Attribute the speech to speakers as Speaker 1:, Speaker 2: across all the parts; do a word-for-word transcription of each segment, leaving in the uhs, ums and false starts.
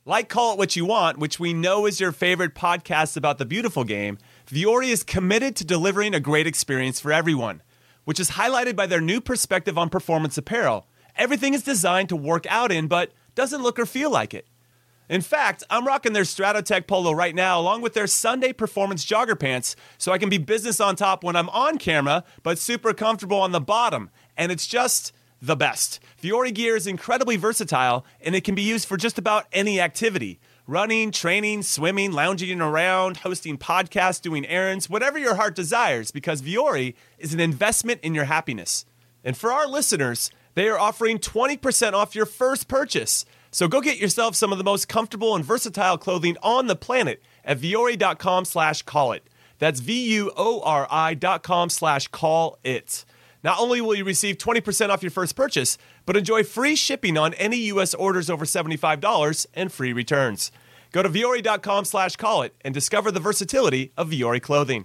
Speaker 1: Like Call It What You Want, which we know is your favorite podcast about the beautiful game, Vuori is committed to delivering a great experience for everyone, which is highlighted by their new perspective on performance apparel. Everything is designed to work out in, but doesn't look or feel like it. In fact, I'm rocking their Stratotech polo right now, along with their Sunday Performance jogger pants, so I can be business on top when I'm on camera, but super comfortable on the bottom. And it's just the best. Vuori gear is incredibly versatile, and it can be used for just about any activity. Running, training, swimming, lounging around, hosting podcasts, doing errands, whatever your heart desires, because Vuori is an investment in your happiness. And for our listeners, they are offering twenty percent off your first purchase. So go get yourself some of the most comfortable and versatile clothing on the planet at vuori.com slash call it. That's V-U-O-R-I dot com slash call it. Not only will you receive twenty percent off your first purchase, but enjoy free shipping on any U S orders over seventy-five dollars and free returns. Go to vuori.com slash call it and discover the versatility of Vuori clothing.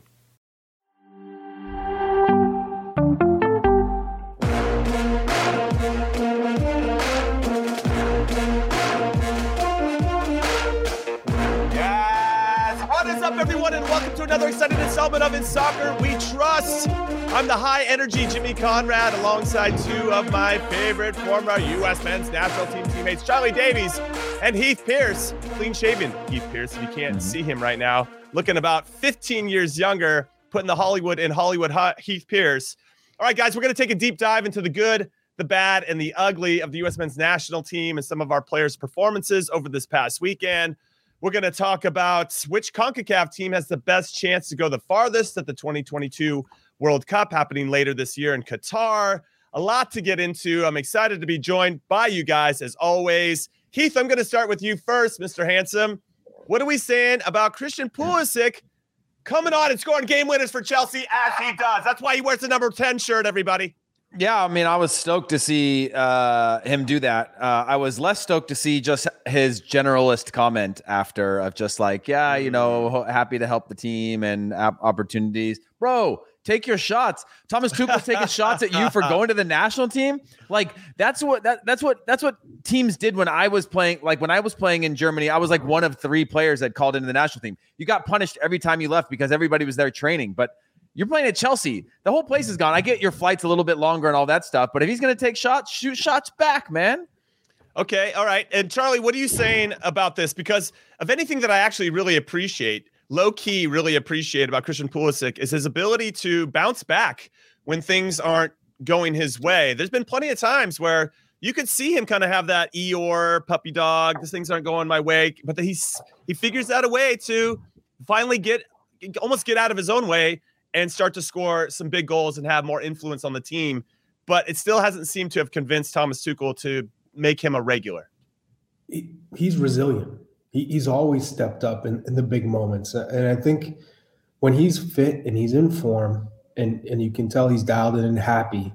Speaker 1: Everyone, and welcome to another exciting installment of In Soccer We Trust. I'm the high-energy Jimmy Conrad alongside two of my favorite former U S men's national team teammates, Charlie Davies and Heath Pierce. Clean-shaven Heath Pierce, if you can't see him right now, looking about fifteen years younger, putting the Hollywood in Hollywood hot Heath Pierce. All right, guys, we're going to take a deep dive into the good, the bad, and the ugly of the U S men's national team and some of our players' performances over this past weekend. We're going to talk about which CONCACAF team has the best chance to go the farthest at the twenty twenty-two World Cup happening later this year in Qatar. A lot to get into. I'm excited to be joined by you guys as always. Heath, I'm going to start with you first, Mister Handsome. What are we saying about Christian Pulisic coming on and scoring game winners for Chelsea as he does? That's why he wears the number ten shirt, everybody.
Speaker 2: Yeah, I mean, I was stoked to see uh, him do that. Uh, I was less stoked to see just his generalist comment after of just like, yeah, you know, happy to help the team and opportunities. Bro, take your shots. Thomas Tuchel's taking shots at you for going to the national team. Like that's what that that's what that's what teams did when I was playing. Like when I was playing in Germany, I was like one of three players that called into the national team. You got punished every time you left because everybody was there training, but you're playing at Chelsea. The whole place is gone. I get your flight's a little bit longer and all that stuff, but if he's going to take shots, shoot shots back, man.
Speaker 1: Okay, all right. And Charlie, what are you saying about this? Because of anything that I actually really appreciate, low-key really appreciate about Christian Pulisic is his ability to bounce back when things aren't going his way. There's been plenty of times where you could see him kind of have that Eeyore puppy dog, these things aren't going my way, but he's he figures out a way to finally get almost get out of his own way and start to score some big goals and have more influence on the team. But it still hasn't seemed to have convinced Thomas Tuchel to make him a regular.
Speaker 3: He, he's resilient. He, he's always stepped up in, in the big moments. And I think when he's fit and he's in form and, and you can tell he's dialed in and happy,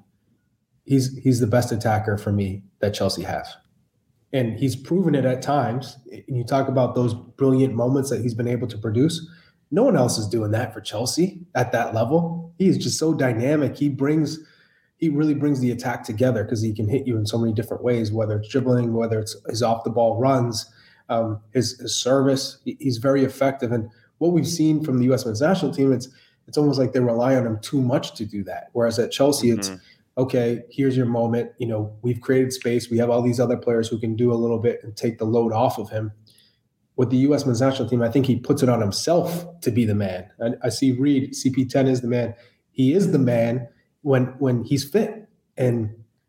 Speaker 3: he's he's the best attacker for me that Chelsea has. And he's proven it at times. And you talk about those brilliant moments that he's been able to produce. No one else is doing that for Chelsea at that level. He is just so dynamic. He brings, he really brings the attack together because he can hit you in so many different ways, whether it's dribbling, whether it's his off the ball runs, um, his, his service. He's very effective. And what we've seen from the U S men's national team, it's it's almost like they rely on him too much to do that. Whereas at Chelsea, mm-hmm. it's okay. Here's your moment. You know, we've created space. We have all these other players who can do a little bit and take the load off of him. With the U S men's national team, I think he puts it on himself to be the man. I, I see Reed, C P ten is the man. He is the man when when he's fit. And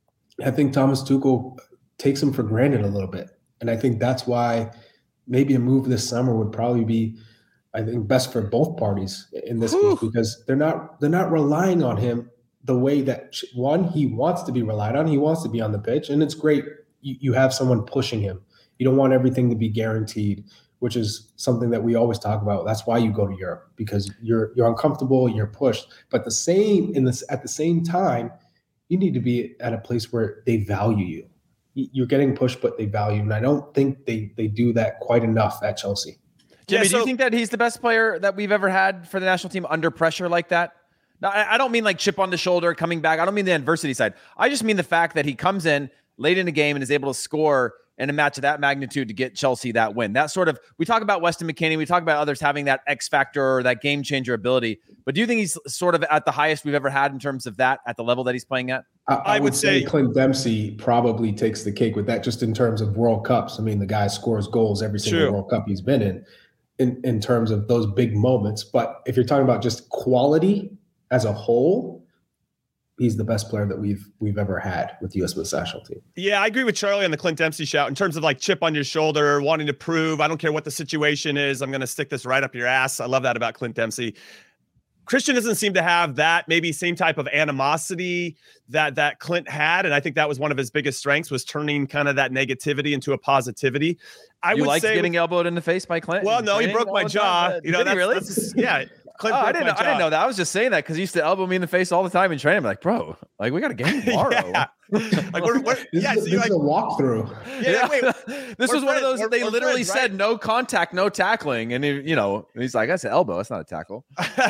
Speaker 3: I think Thomas Tuchel takes him for granted a little bit. And I think that's why maybe a move this summer would probably be, I think, best for both parties in this case, because they're not they're not relying on him the way that, one, he wants to be relied on. He wants to be on the pitch. And it's great. You, you have someone pushing him. You don't want everything to be guaranteed, which is something that we always talk about. That's why you go to Europe, because you're you're uncomfortable, you're pushed. But the same in this at the same time, you need to be at a place where they value you. You're getting pushed, but they value you. And I don't think they they do that quite enough at Chelsea.
Speaker 2: Jimmy,
Speaker 1: yeah, so,
Speaker 2: do you think that he's the best player that we've ever had for the national team under pressure like that? Now, I don't mean like chip on the shoulder coming back. I don't mean the adversity side. I just mean the fact that he comes in late in the game and is able to score in a match of that magnitude to get Chelsea that win. That sort of, we talk about Weston McKennie, we talk about others having that X factor or that game changer ability, but do you think he's sort of at the highest we've ever had in terms of that at the level that he's playing at?
Speaker 3: I, I, I would, would say, say Clint Dempsey probably takes the cake with that, just in terms of World Cups. I mean, the guy scores goals every single True. World Cup he's been in, in, in terms of those big moments. But if you're talking about just quality as a whole, he's the best player that we've we've ever had with the U S men's national team.
Speaker 1: Yeah, I agree with Charlie on the Clint Dempsey shout in terms of like chip on your shoulder, wanting to prove, I don't care what the situation is, I'm going to stick this right up your ass. I love that about Clint Dempsey. Christian doesn't seem to have that maybe same type of animosity that that Clint had, and I think that was one of his biggest strengths, was turning kind of that negativity into a positivity. I
Speaker 2: you
Speaker 1: would
Speaker 2: liked
Speaker 1: say
Speaker 2: getting
Speaker 1: with,
Speaker 2: elbowed in the face by Clint?
Speaker 1: Well, no, he broke my jaw.
Speaker 2: Time.
Speaker 1: You know,
Speaker 2: Did
Speaker 1: that's,
Speaker 2: he really?
Speaker 1: That's, yeah. Clint
Speaker 2: oh,
Speaker 1: broke
Speaker 2: I didn't
Speaker 1: my
Speaker 2: know.
Speaker 1: jaw.
Speaker 2: I didn't know that. I was just saying that because he used to elbow me in the face all the time in training. I'm like, bro, like we got a game tomorrow.
Speaker 1: yeah. Like we're, we're
Speaker 3: this
Speaker 1: yeah,
Speaker 3: is,
Speaker 1: so
Speaker 3: this
Speaker 1: like,
Speaker 3: is a walkthrough.
Speaker 1: Yeah, yeah. Wait,
Speaker 2: this was
Speaker 1: friends.
Speaker 2: one of those.
Speaker 1: We're,
Speaker 2: they
Speaker 1: we're
Speaker 2: literally
Speaker 1: friends,
Speaker 2: said
Speaker 1: right?
Speaker 2: no contact, no tackling, and he, you know, he's like, that's an elbow. That's not a tackle.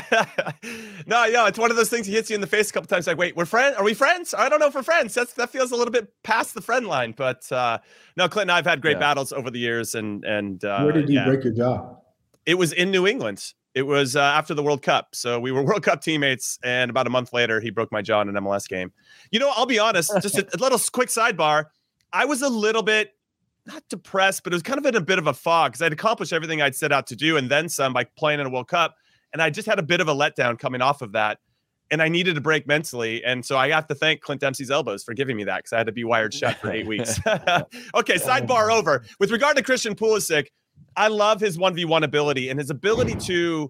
Speaker 1: no, yeah, it's one of those things. He hits you in the face a couple times. Like, wait, we're friends? Are we friends? I don't know if we're friends. That's that feels a little bit past the friend line. But uh, no, Clint and I've had great yeah. battles over the years. And and uh,
Speaker 3: where did you
Speaker 1: yeah.
Speaker 3: break your jaw?
Speaker 1: It was in New England. It was uh, after the World Cup. So we were World Cup teammates. And about a month later, he broke my jaw in an M L S game. You know, I'll be honest, just a, a little quick sidebar. I was a little bit, not depressed, but it was kind of in a bit of a fog because I'd accomplished everything I'd set out to do and then some by playing in a World Cup. And I just had a bit of a letdown coming off of that. And I needed a break mentally. And so I have to thank Clint Dempsey's elbows for giving me that because I had to be wired shut for eight weeks. Okay, sidebar over. With regard to Christian Pulisic, I love his one v one ability, and his ability to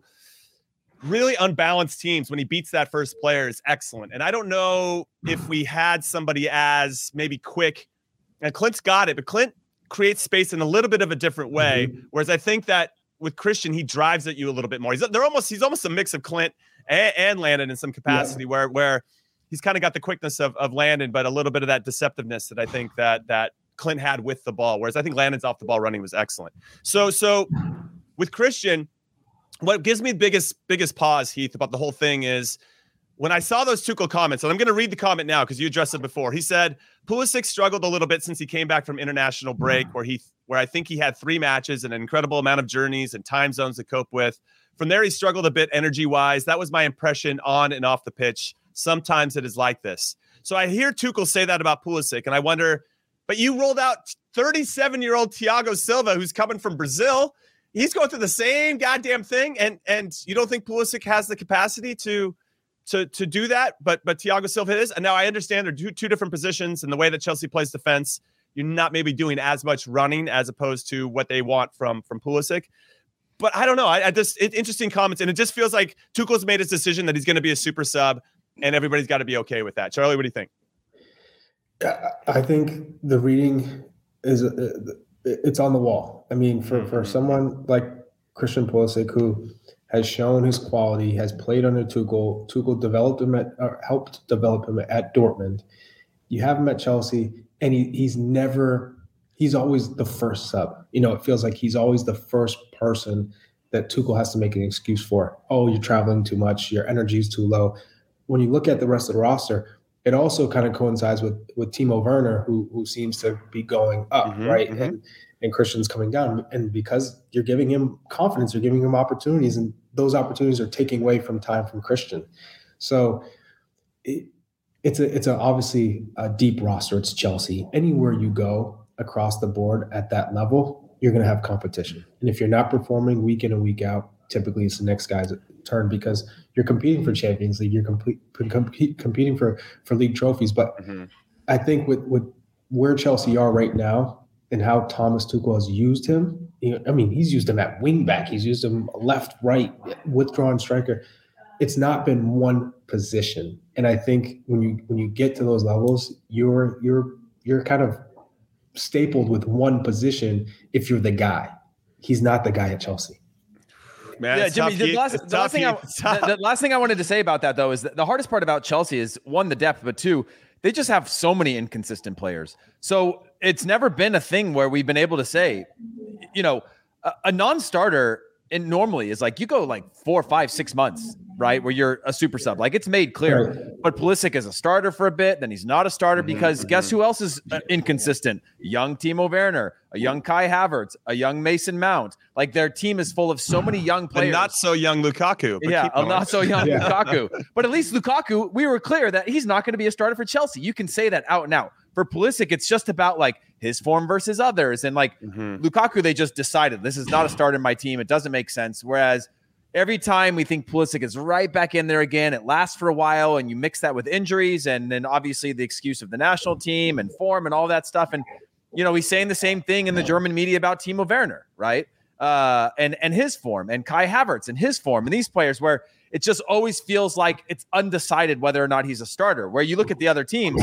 Speaker 1: really unbalance teams when he beats that first player is excellent. And I don't know if we had somebody as maybe quick, and Clint's got it, but Clint creates space in a little bit of a different way. Mm-hmm. Whereas I think that with Christian, he drives at you a little bit more. He's they're almost he's almost a mix of Clint and, and Landon in some capacity, yeah. where where he's kind of got the quickness of of Landon, but a little bit of that deceptiveness that I think that that Clint had with the ball. Whereas I think Landon's off the ball running was excellent. So so with Christian, what gives me the biggest biggest pause, Heath, about the whole thing is when I saw those Tuchel comments, and I'm going to read the comment now because you addressed it before. He said Pulisic struggled a little bit since he came back from international break, where he where I think he had three matches and an incredible amount of journeys and time zones to cope with. From there, he struggled a bit energy-wise. That was my impression on and off the pitch. Sometimes it is like this. So I hear Tuchel say that about Pulisic, and I wonder, but you rolled out thirty-seven-year-old Thiago Silva, who's coming from Brazil. He's going through the same goddamn thing, and and you don't think Pulisic has the capacity to to to do that, but but Thiago Silva is. And now I understand they're two, two different positions, and the way that Chelsea plays defense, you're not maybe doing as much running as opposed to what they want from from Pulisic. But I don't know. I, I just it, interesting comments, and it just feels like Tuchel's made his decision that he's going to be a super sub, and everybody's got to be okay with that. Charlie, what do you think?
Speaker 3: I think the reading is uh, it's on the wall. I mean, for, for someone like Christian Pulisic, who has shown his quality, has played under Tuchel, Tuchel developed him at, or helped develop him at Dortmund. You have him at Chelsea, and he, he's never, he's always the first sub. You know, it feels like he's always the first person that Tuchel has to make an excuse for. Oh, you're traveling too much. Your energy is too low. When you look at the rest of the roster, it also kind of coincides with with Timo Werner, who who seems to be going up, mm-hmm, right? Mm-hmm. And and Christian's coming down. And because you're giving him confidence, you're giving him opportunities, and those opportunities are taking away from time from Christian. So it, it's a it's a obviously a deep roster. It's Chelsea. Anywhere you go across the board at that level, you're going to have competition. And if you're not performing week in and week out, typically it's the next guy's turn because you're competing for Champions League, you're compete, compete, competing for, for league trophies. But mm-hmm. I think with, with where Chelsea are right now and how Thomas Tuchel has used him, you know, I mean, he's used him at wing back, he's used him left, right, withdrawn striker. It's not been one position. And I think when you when you get to those levels, you're you're you're kind of stapled with one position if you're the guy. He's not the guy at Chelsea.
Speaker 2: Man, yeah, Jimmy, the last, the, last thing I, the, the last thing I wanted to say about that, though, is that the hardest part about Chelsea is, one, the depth, but two, they just have so many inconsistent players. So it's never been a thing where we've been able to say, you know, a, a non-starter and normally is like you go like four, five, six months right? Where you're a super sub. Like it's made clear.
Speaker 3: Right.
Speaker 2: But Pulisic is a starter for a bit, then he's not a starter
Speaker 1: Mhm,
Speaker 2: because
Speaker 1: mhm.
Speaker 2: guess who else is uh, inconsistent? Young Timo Werner, a young Kai Havertz, a young Mason Mount. Like their team is full of so many young
Speaker 1: And
Speaker 2: players.
Speaker 1: not so young Lukaku. But
Speaker 2: Yeah,
Speaker 1: keep
Speaker 2: a
Speaker 1: going.
Speaker 2: not so young
Speaker 3: Yeah.
Speaker 2: Lukaku. But at least Lukaku, we were clear that he's not going to be a starter for Chelsea. You can say that out and out. For Pulisic, it's just about like his form versus others. And like
Speaker 1: Mhm.
Speaker 2: Lukaku, they just decided this is not a starter in my team. It doesn't make sense. Whereas every time we think Pulisic is right back in there again, it lasts for a while, and you mix that with injuries, and then obviously the excuse of the national team and form and all that stuff. And you know, he's saying the same thing in the German media about Timo Werner, right? Uh, and and his form, and Kai Havertz and his form, and these players where it just always feels like it's undecided whether or not he's a starter. Where you look at the other teams.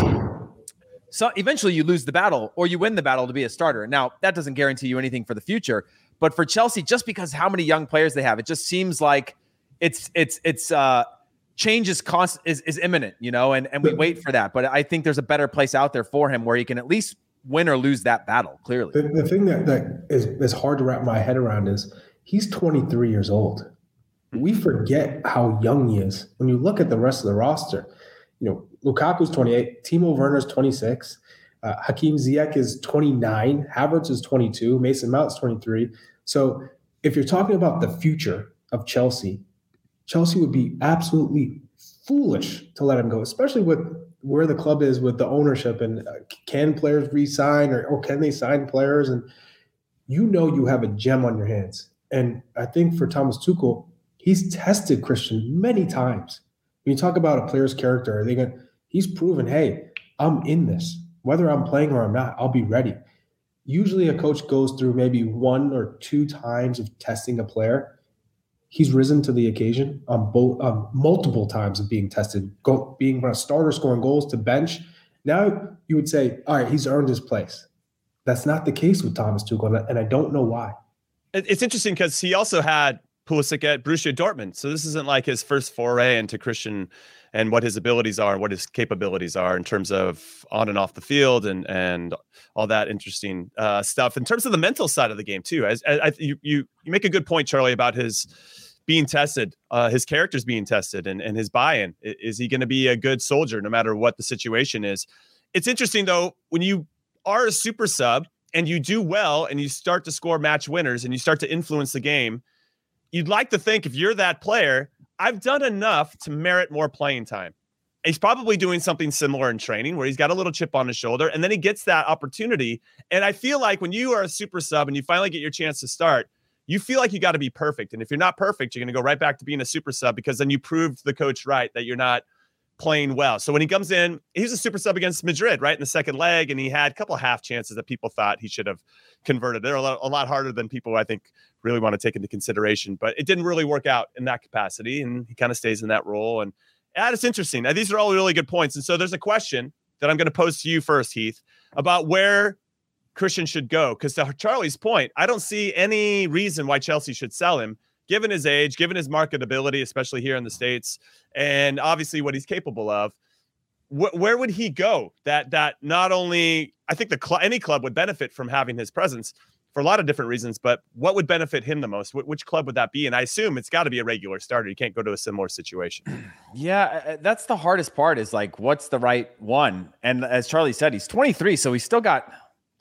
Speaker 2: So eventually you lose the battle or you win the battle to be a starter. Now, that doesn't guarantee you anything for the future. But for Chelsea, just because how many young players they have, it just seems like it's it's it's uh change is constant is, is imminent, you know, and, and we wait for that. But I think there's a better place out there for him where he can at least win or lose that battle, clearly.
Speaker 3: The, the thing that, that is, is hard to wrap my head around is he's twenty-three years old. We forget how young he is. When you look at the rest of the roster, you know, Lukaku's twenty-eight, Timo Werner's twenty-six, uh, Hakim Ziyech is twenty-nine, Havertz is twenty-two, Mason Mount's twenty-three. So if you're talking about the future of Chelsea, Chelsea would be absolutely foolish to let him go, especially with where the club is with the ownership and uh, can players re-sign or, or can they sign players? And you know you have a gem on your hands. And I think for Thomas Tuchel, he's tested Christian many times. When you talk about a player's character, are they going? He's proven, hey, I'm in this. Whether I'm playing or I'm not, I'll be ready. Usually a coach goes through maybe one or two times of testing a player. He's risen to the occasion on both um, multiple times of being tested, go, being a starter, scoring goals to bench. Now you would say, all right, he's earned his place. That's not the case with Thomas Tuchel, and I don't know why.
Speaker 1: It's interesting because he also had Pulisic at Borussia Dortmund. So this isn't like his first foray into Christian and what his abilities are and what his capabilities are in terms of on and off the field and and all that interesting uh, stuff. In terms of the mental side of the game too, as, as I, you, you you make a good point, Charlie, about his being tested, uh, his character's being tested and, and his buy-in. Is he going to be a good soldier no matter what the situation is? It's interesting though, when you are a super sub and you do well and you start to score match winners and you start to influence the game, you'd like to think if you're that player, I've done enough to merit more playing time. He's probably doing something similar in training where he's got a little chip on his shoulder and then he gets that opportunity. And I feel like when you are a super sub and you finally get your chance to start, you feel like you got to be perfect. And if you're not perfect, you're going to go right back to being a super sub because then you proved the coach right that you're not playing well. So when he comes in, he's a super sub against Madrid, right in the second leg, and he had a couple of half chances that people thought he should have converted. They're a lot, a lot harder than people I think really want to take into consideration, but it didn't really work out in that capacity, and he kind of stays in that role. And yeah, it's interesting. Now, these are all really good points, and so there's a question that I'm going to pose to you first, Heath, about where Christian should go, because to Charlie's point, I don't see any reason why Chelsea should sell him, given his age, given his marketability, especially here in the States, and obviously what he's capable of. Wh- where would he go? That that not only I think the cl- any club would benefit from having his presence for a lot of different reasons, but what would benefit him the most? Wh- which club would that be? And I assume it's got to be a regular starter. You can't go to a similar situation.
Speaker 2: Yeah, that's the hardest part is like, what's the right one? And as Charlie said, he's twenty-three, so he's still got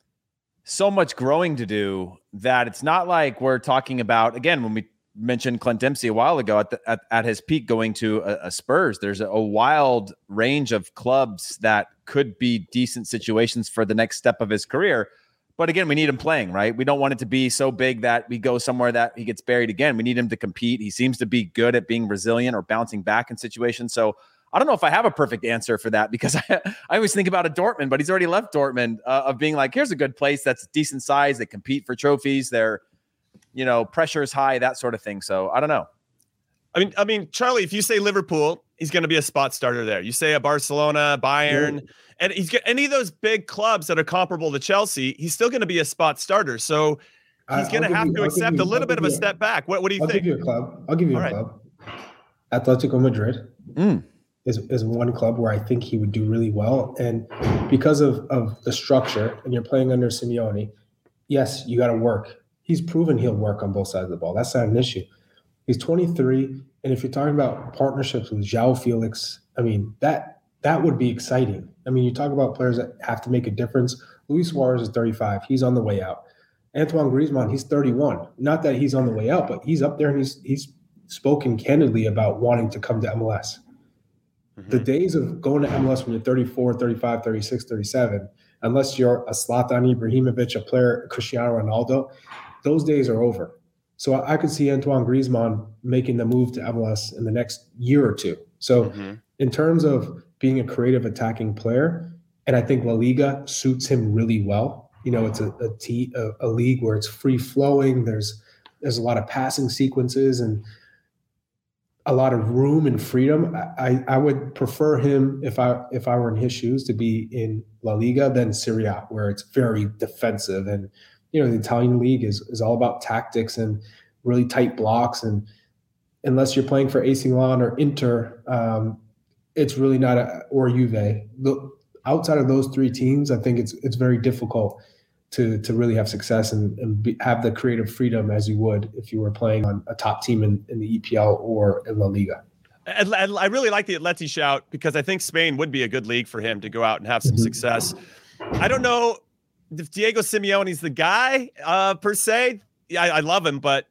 Speaker 2: so much growing to do that it's not like we're talking about, again, when we mentioned Clint Dempsey a while ago at, the, at, at his peak going to a, a Spurs, there's a, a wild range of clubs that could be decent situations for the next step of his career. But again, we need him playing, right? We don't want it to be so big that we go somewhere that he gets buried again. We need him to compete. He seems to be good at being resilient or bouncing back in situations. So I don't know if I have a perfect answer for that because I, I always think about a Dortmund, but he's already left Dortmund uh, of being like, here's a good place that's decent size. They compete for trophies. They're, you know, pressure is high, that sort of thing. So I don't know.
Speaker 1: I mean, I mean, Charlie, if you say Liverpool, he's going to be a spot starter there. You say a Barcelona, Bayern, yeah. and he's got any of those big clubs that are comparable to Chelsea, he's still going to be a spot starter. So he's going to have
Speaker 3: you,
Speaker 1: to
Speaker 3: I'll
Speaker 1: accept
Speaker 3: you,
Speaker 1: a little
Speaker 3: I'll
Speaker 1: bit of a
Speaker 3: you,
Speaker 1: step back. What, what do you
Speaker 3: I'll
Speaker 1: think?
Speaker 3: I'll give you a club. I'll give you
Speaker 1: All
Speaker 3: a
Speaker 1: right.
Speaker 3: club. Atletico Madrid.
Speaker 2: Mm.
Speaker 3: Is, is one club where I think he would do really well. And because of, of the structure, and you're playing under Simeone, yes, you got to work. He's proven he'll work on both sides of the ball. That's not an issue. He's twenty-three. And if you're talking about partnerships with João Felix, I mean, that that would be exciting. I mean, you talk about players that have to make a difference. Luis Suarez is thirty-five. He's on the way out. Antoine Griezmann, he's thirty-one. Not that he's on the way out, but he's up there and he's he's spoken candidly about wanting to come to M L S. Mm-hmm. The days of going to M L S when you're thirty-four, thirty-five, thirty-six, thirty-seven, unless you're a Zlatan Ibrahimovic, a player, Cristiano Ronaldo, those days are over. So I could see Antoine Griezmann making the move to M L S in the next year or two. So mm-hmm. in terms of being a creative attacking player, and I think La Liga suits him really well. You know, it's a a, t- a, a league where it's free flowing. There's there's a lot of passing sequences and a lot of room and freedom. I, I would prefer him if I if I were in his shoes to be in La Liga than Serie A, where it's very defensive. And you know, the Italian league is is all about tactics and really tight blocks. And unless you're playing for A C Milan or Inter, um, it's really not a or Juve. The, outside of those three teams, I think it's it's very difficult to to really have success and, and be, have the creative freedom as you would if you were playing on a top team in, in the E P L or in La Liga.
Speaker 1: And I really like the Atleti shout because I think Spain would be a good league for him to go out and have some mm-hmm. success. I don't know if Diego Simeone's the guy uh, per se. Yeah, I, I love him, but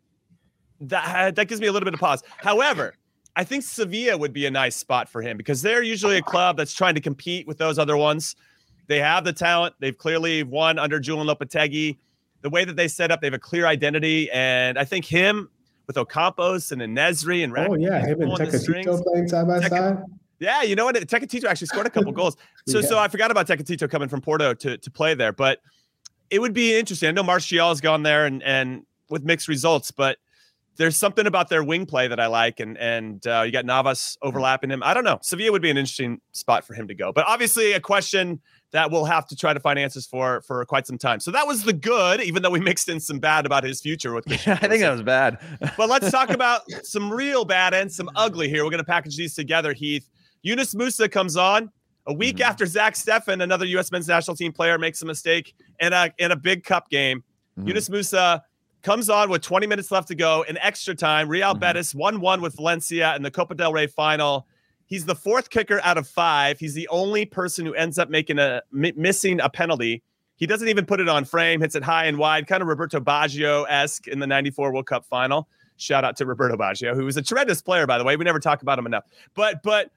Speaker 1: that that gives me a little bit of pause. However, I think Sevilla would be a nice spot for him because they're usually a club that's trying to compete with those other ones. They have the talent. They've clearly won under Julian Lopetegui. The way that they set up, they have a clear identity. And I think him with Ocampos and Nesri and
Speaker 3: oh yeah, him and Tecatito playing side by Tec- side.
Speaker 1: Yeah, you know what? Tecatito actually scored a couple goals. So, yeah. so I forgot about Tecatito coming from Porto to to play there. But it would be interesting. I know Martial has gone there and and with mixed results, but there's something about their wing play that I like, and and uh, you got Navas overlapping him. I don't know. Sevilla would be an interesting spot for him to go, but obviously a question that we'll have to try to find answers for for quite some time. So that was the good, even though we mixed in some bad about his future. With
Speaker 2: yeah, I think that was bad.
Speaker 1: But let's talk about some real bad and some ugly here. We're going to package these together, Heath. Yunus Musah comes on a week mm-hmm. after Zach Steffen, another U S men's national team player, makes a mistake in a, in a big cup game. Mm-hmm. Yunus Musah comes on with twenty minutes left to go in extra time. Real mm-hmm. Betis one one with Valencia in the Copa del Rey final. He's the fourth kicker out of five. He's the only person who ends up making a m- missing a penalty. He doesn't even put it on frame, hits it high and wide, kind of Roberto Baggio-esque in the ninety-four World Cup final. Shout out to Roberto Baggio, who was a tremendous player, by the way. We never talk about him enough. But but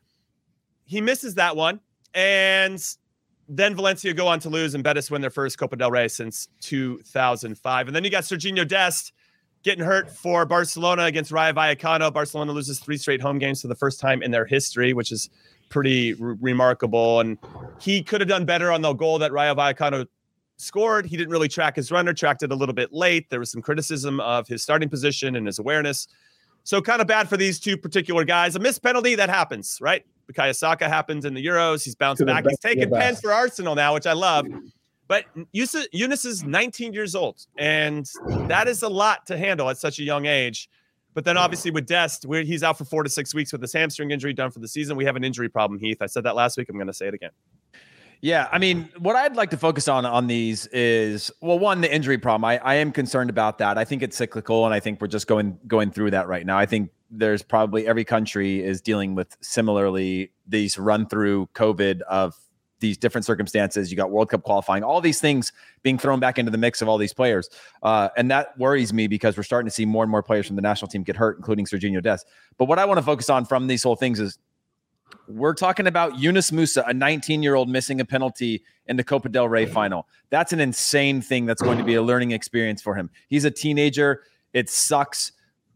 Speaker 1: he misses that one. And then Valencia go on to lose, and Betis win their first Copa del Rey since two thousand five. And then you got Serginho Dest getting hurt for Barcelona against Rayo Vallecano. Barcelona loses three straight home games for the first time in their history, which is pretty re- remarkable. And he could have done better on the goal that Rayo Vallecano scored. He didn't really track his runner, tracked it a little bit late. There was some criticism of his starting position and his awareness. So kind of bad for these two particular guys. A missed penalty, that happens, right? Bukayo Saka happens in the Euros. He's bounced back. He's taking pens for Arsenal now, which I love. But Yunus is nineteen years old, and that is a lot to handle at such a young age. But then obviously with Dest, where he's out for four to six weeks with his hamstring injury, done for the season. We have an injury problem, Heath. I said that last week. I'm going to say it again.
Speaker 2: Yeah, I mean, what I'd like to focus on on these is, well, one, the injury problem. I, I am concerned about that. I think it's cyclical, and I think we're just going going through that right now. I think there's probably every country is dealing with similarly these run through COVID of these different circumstances. You got World Cup qualifying, all these things being thrown back into the mix of all these players. Uh, and that worries me because we're starting to see more and more players from the national team get hurt, including Serginho Dest. But what I want to focus on from these whole things is we're talking about Yunus Musah, a nineteen-year-old missing a penalty in the Copa del Rey final. That's an insane thing that's going to be a learning experience for him. He's a teenager. It sucks,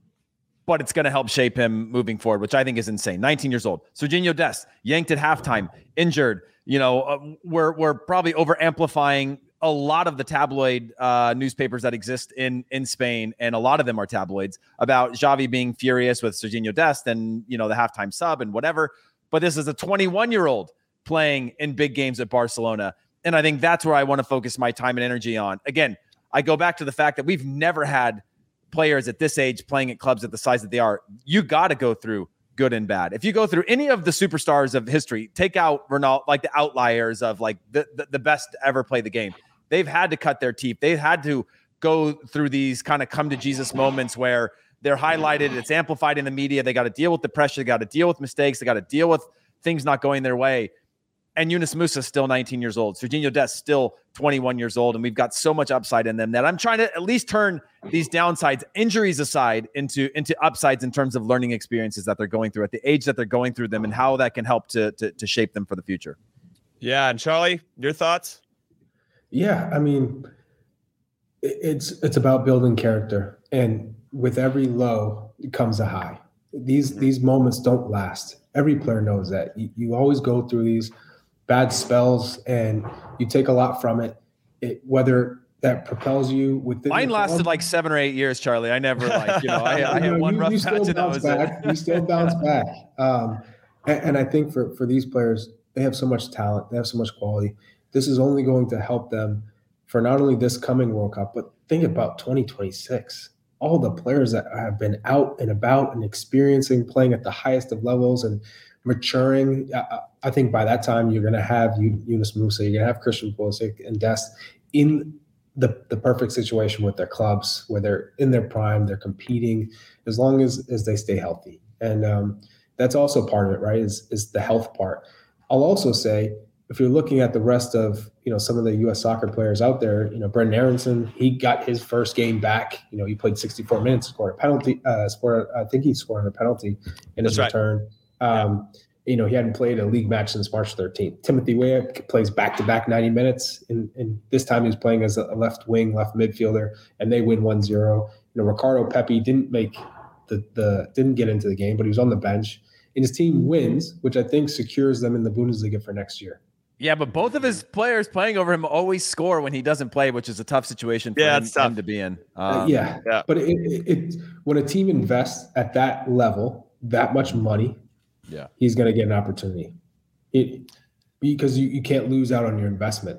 Speaker 2: but it's going to help shape him moving forward, which I think is insane. nineteen years old. Serginho Dest, yanked at halftime, injured. You know, uh, we're we're probably over amplifying a lot of the tabloid uh, newspapers that exist in in Spain, and a lot of them are tabloids about Xavi being furious with Serginho Dest and, you know, the halftime sub and whatever. But this is a twenty-one-year-old playing in big games at Barcelona, and I think that's where I want to focus my time and energy on. Again, I go back to the fact that we've never had players at this age playing at clubs at the size that they are. You got to go through good and bad. If you go through any of the superstars of history, take out Ronaldo, like the outliers of like the, the, the best to ever play the game. They've had to cut their teeth. They've had to go through these kind of come to Jesus moments where they're highlighted, it's amplified in the media. They got to deal with the pressure. They got to deal with mistakes. They got to deal with things not going their way. And Yunus Musah is still nineteen years old. Sergiño Dest still twenty-one years old. And we've got so much upside in them that I'm trying to at least turn these downsides, injuries aside, into, into upsides in terms of learning experiences that they're going through at the age that they're going through them and how that can help to, to, to shape them for the future.
Speaker 1: Yeah. And Charlie, your thoughts?
Speaker 3: Yeah. I mean, it's, it's about building character, and with every low comes a high. These, these moments don't last. Every player knows that. You, you always go through these bad spells, and you take a lot from it. It whether that propels you within.
Speaker 2: Mine lasted form. like seven or eight years, Charlie. I never like you know I, I had one you, rough
Speaker 3: you
Speaker 2: patch and that was
Speaker 3: back.
Speaker 2: it.
Speaker 3: You still bounce back, um, and, and I think for for these players, they have so much talent, they have so much quality. This is only going to help them for not only this coming World Cup, but think about twenty twenty-six. All the players that have been out and about and experiencing playing at the highest of levels and maturing. I, I think by that time you're going to have Yunus Musah, you're going to have Christian Pulisic and Dest in the, the perfect situation with their clubs, where they're in their prime, they're competing, as long as, as they stay healthy. And um, that's also part of it, right, is, is the health part. I'll also say, if you're looking at the rest of, you know, some of the U S soccer players out there, you know, Brendan Aronson, he got his first game back. You know, he played sixty-four minutes, scored a penalty, uh, scored, I think he scored a penalty in his
Speaker 1: That's
Speaker 3: return.
Speaker 1: Right.
Speaker 3: Um, yeah. You know, he hadn't played a league match since March thirteenth. Timothy Weah plays back-to-back ninety minutes, and, and this time he's playing as a left wing, left midfielder, and they win one zero. You know, Ricardo Pepi didn't make the, the didn't get into the game, but he was on the bench, and his team wins, which I think secures them in the Bundesliga for next year.
Speaker 2: Yeah, but both of his players playing over him always score when he doesn't play, which is a tough situation for
Speaker 1: yeah,
Speaker 2: him, him to be in. Um,
Speaker 3: uh, yeah. yeah, but it, it, it when a team invests at that level, that much money,
Speaker 2: yeah,
Speaker 3: he's going to get an opportunity. It because you, you can't lose out on your investment.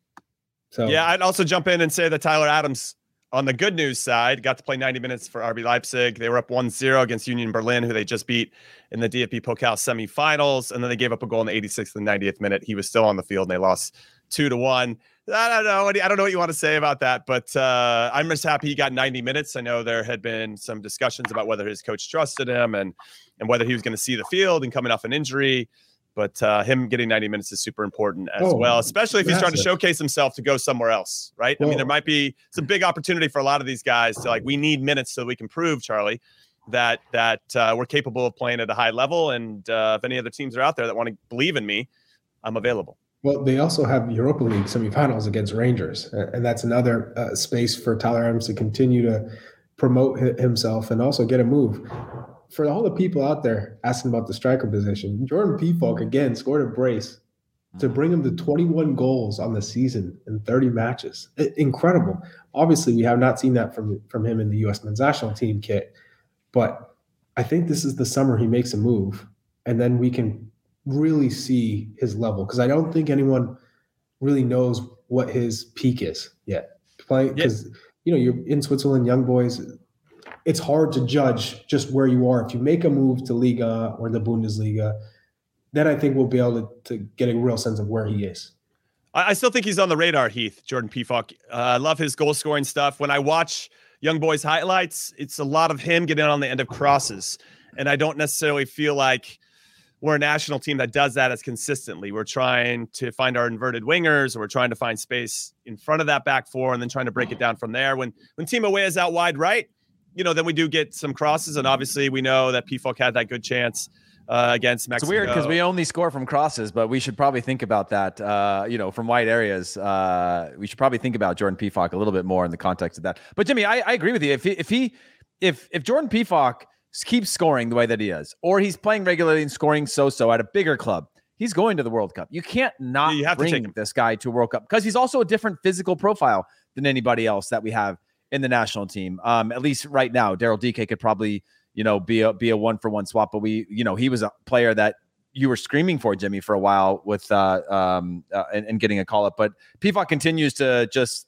Speaker 3: So
Speaker 1: yeah, I'd also jump in and say that Tyler Adams, on the good news side, got to play ninety minutes for R B Leipzig. They were up one zero against Union Berlin, who they just beat in the D F B Pokal semifinals. And then they gave up a goal in the eighty-sixth and ninetieth minute. He was still on the field, and they lost two to one. I don't know. I don't know what you want to say about that, but uh, I'm just happy he got ninety minutes. I know there had been some discussions about whether his coach trusted him and, and whether he was going to see the field and coming off an injury. But uh, him getting ninety minutes is super important as oh, well, especially if he's trying to showcase himself to go somewhere else, right? Well, I mean, there might be some big opportunity for a lot of these guys to, like, we need minutes so we can prove, Charlie, that that uh, we're capable of playing at a high level. And uh, if any other teams are out there that want to believe in me, I'm available.
Speaker 3: Well, they also have Europa League semifinals against Rangers, and that's another uh, space for Tyler Adams to continue to promote himself and also get a move. For all the people out there asking about the striker position, Jordan Pefok again scored a brace to bring him to twenty-one goals on the season in thirty matches. Incredible. Obviously, we have not seen that from, from him in the U S men's national team kit, but I think this is the summer he makes a move, and then we can really see his level, because I don't think anyone really knows what his peak is yet. Playing because yeah. you know, you're in Switzerland, young boys. It's hard to judge just where you are. If you make a move to Liga or the Bundesliga, then I think we'll be able to, to get a real sense of where he is.
Speaker 1: I still think he's on the radar, Heath, Jordan Pefok. Uh, I love his goal scoring stuff. When I watch young boys highlights, it's a lot of him getting on the end of crosses. And I don't necessarily feel like we're a national team that does that as consistently. We're trying to find our inverted wingers, or we're trying to find space in front of that back four and then trying to break it down from there. When, when Timo Weah is out wide right, you know, then we do get some crosses, and obviously we know that Pefok had that good chance uh, against Mexico.
Speaker 2: It's weird because we only score from crosses, but we should probably think about that, uh, you know, from wide areas. Uh, we should probably think about Jordan Pefok a little bit more in the context of that. But Jimmy, I, I agree with you. If he, if he, if if Jordan Pefok keeps scoring the way that he is, or he's playing regularly and scoring so-so at a bigger club, he's going to the World Cup. You can't not
Speaker 1: you have
Speaker 2: bring
Speaker 1: to take
Speaker 2: this guy to a World Cup, because he's also a different physical profile than anybody else that we have in the national team. Um, at least right now, Daryl D K could probably, you know, be a, be a one for one swap, but we, you know, he was a player that you were screaming for, Jimmy, for a while with, uh, um, uh, and, and getting a call up, but Pefok continues to just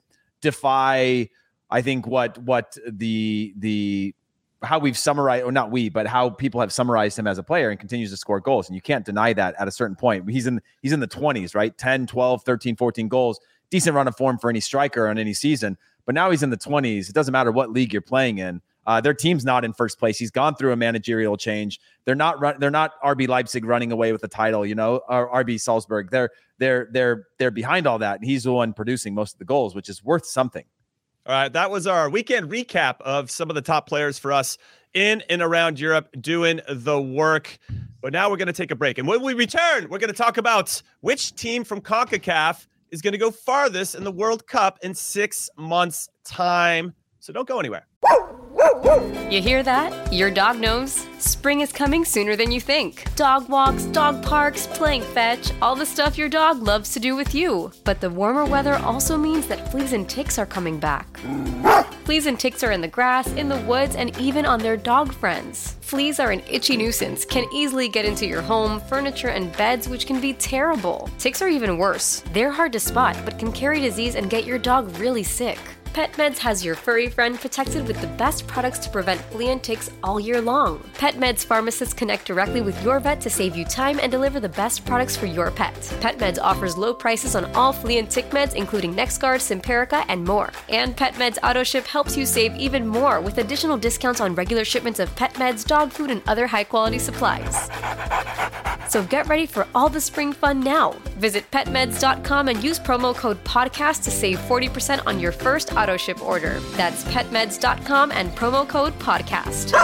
Speaker 2: defy, I think what, what the, the, how we've summarized, or not we, but how people have summarized him as a player, and continues to score goals. And you can't deny that at a certain point. He's in, he's in the twenties, right? ten, twelve, thirteen, fourteen goals, decent run of form for any striker on any season. but now he's in the twenties. It doesn't matter what league you're playing in. Uh, their team's not in first place. He's gone through a managerial change. They're not run, they're not R B Leipzig running away with the title, you know, or R B Salzburg. They're they're they're they're behind all that. And he's the one producing most of the goals, which is worth something.
Speaker 1: All right, that was our weekend recap of some of the top players for us in and around Europe doing the work. But now we're going to take a break. And when we return, we're going to talk about which team from CONCACAF is going to go farthest in the World Cup in six months' time. So don't go anywhere.
Speaker 4: You hear that? Your dog knows. Spring is coming sooner than you think. Dog walks, dog parks, playing fetch, all the stuff your dog loves to do with you. But the warmer weather also means that fleas and ticks are coming back. Fleas and ticks are in the grass, in the woods, and even on their dog friends. Fleas are an itchy nuisance, can easily get into your home, furniture, and beds, which can be terrible. Ticks are even worse. They're hard to spot, but can carry disease and get your dog really sick. PetMeds has your furry friend protected with the best products to prevent flea and ticks all year long. PetMeds pharmacists connect directly with your vet to save you time and deliver the best products for your pet. PetMeds offers low prices on all flea and tick meds, including NexGard, Simparica, and more. And PetMeds AutoShip helps you save even more with additional discounts on regular shipments of pet meds, dog food, and other high-quality supplies. So get ready for all the spring fun now. Visit pet meds dot com and use promo code podcast to save forty percent on your first auto ship order. That's pet meds dot com and promo code podcast.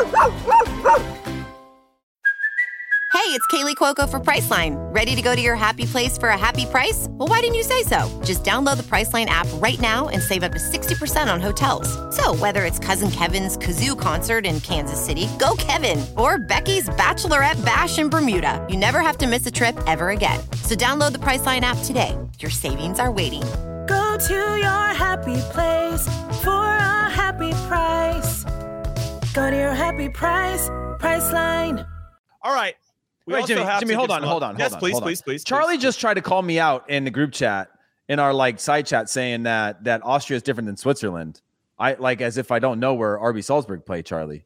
Speaker 5: Hey, it's Kaylee Cuoco for Priceline. Ready to go to your happy place for a happy price? Well, why didn't you say so? Just download the Priceline app right now and save up to sixty percent on hotels. So whether it's Cousin Kevin's Kazoo Concert in Kansas City, go Kevin, or Becky's Bachelorette Bash in Bermuda, you never have to miss a trip ever again. So download the Priceline app today. Your savings are waiting.
Speaker 6: Go to your happy place for a happy price. Go to your happy price, Priceline.
Speaker 1: All right. We
Speaker 2: Wait, Jimmy,
Speaker 1: have
Speaker 2: Jimmy,
Speaker 1: to
Speaker 2: hold
Speaker 1: give
Speaker 2: on,
Speaker 1: some-
Speaker 2: hold on, hold
Speaker 1: yes,
Speaker 2: on.
Speaker 1: please,
Speaker 2: hold on.
Speaker 1: please, please.
Speaker 2: Charlie
Speaker 1: please.
Speaker 2: just tried to call me out in the group chat, in our like side chat, saying that that Austria is different than Switzerland. I like as if I don't know where R B Salzburg play, Charlie.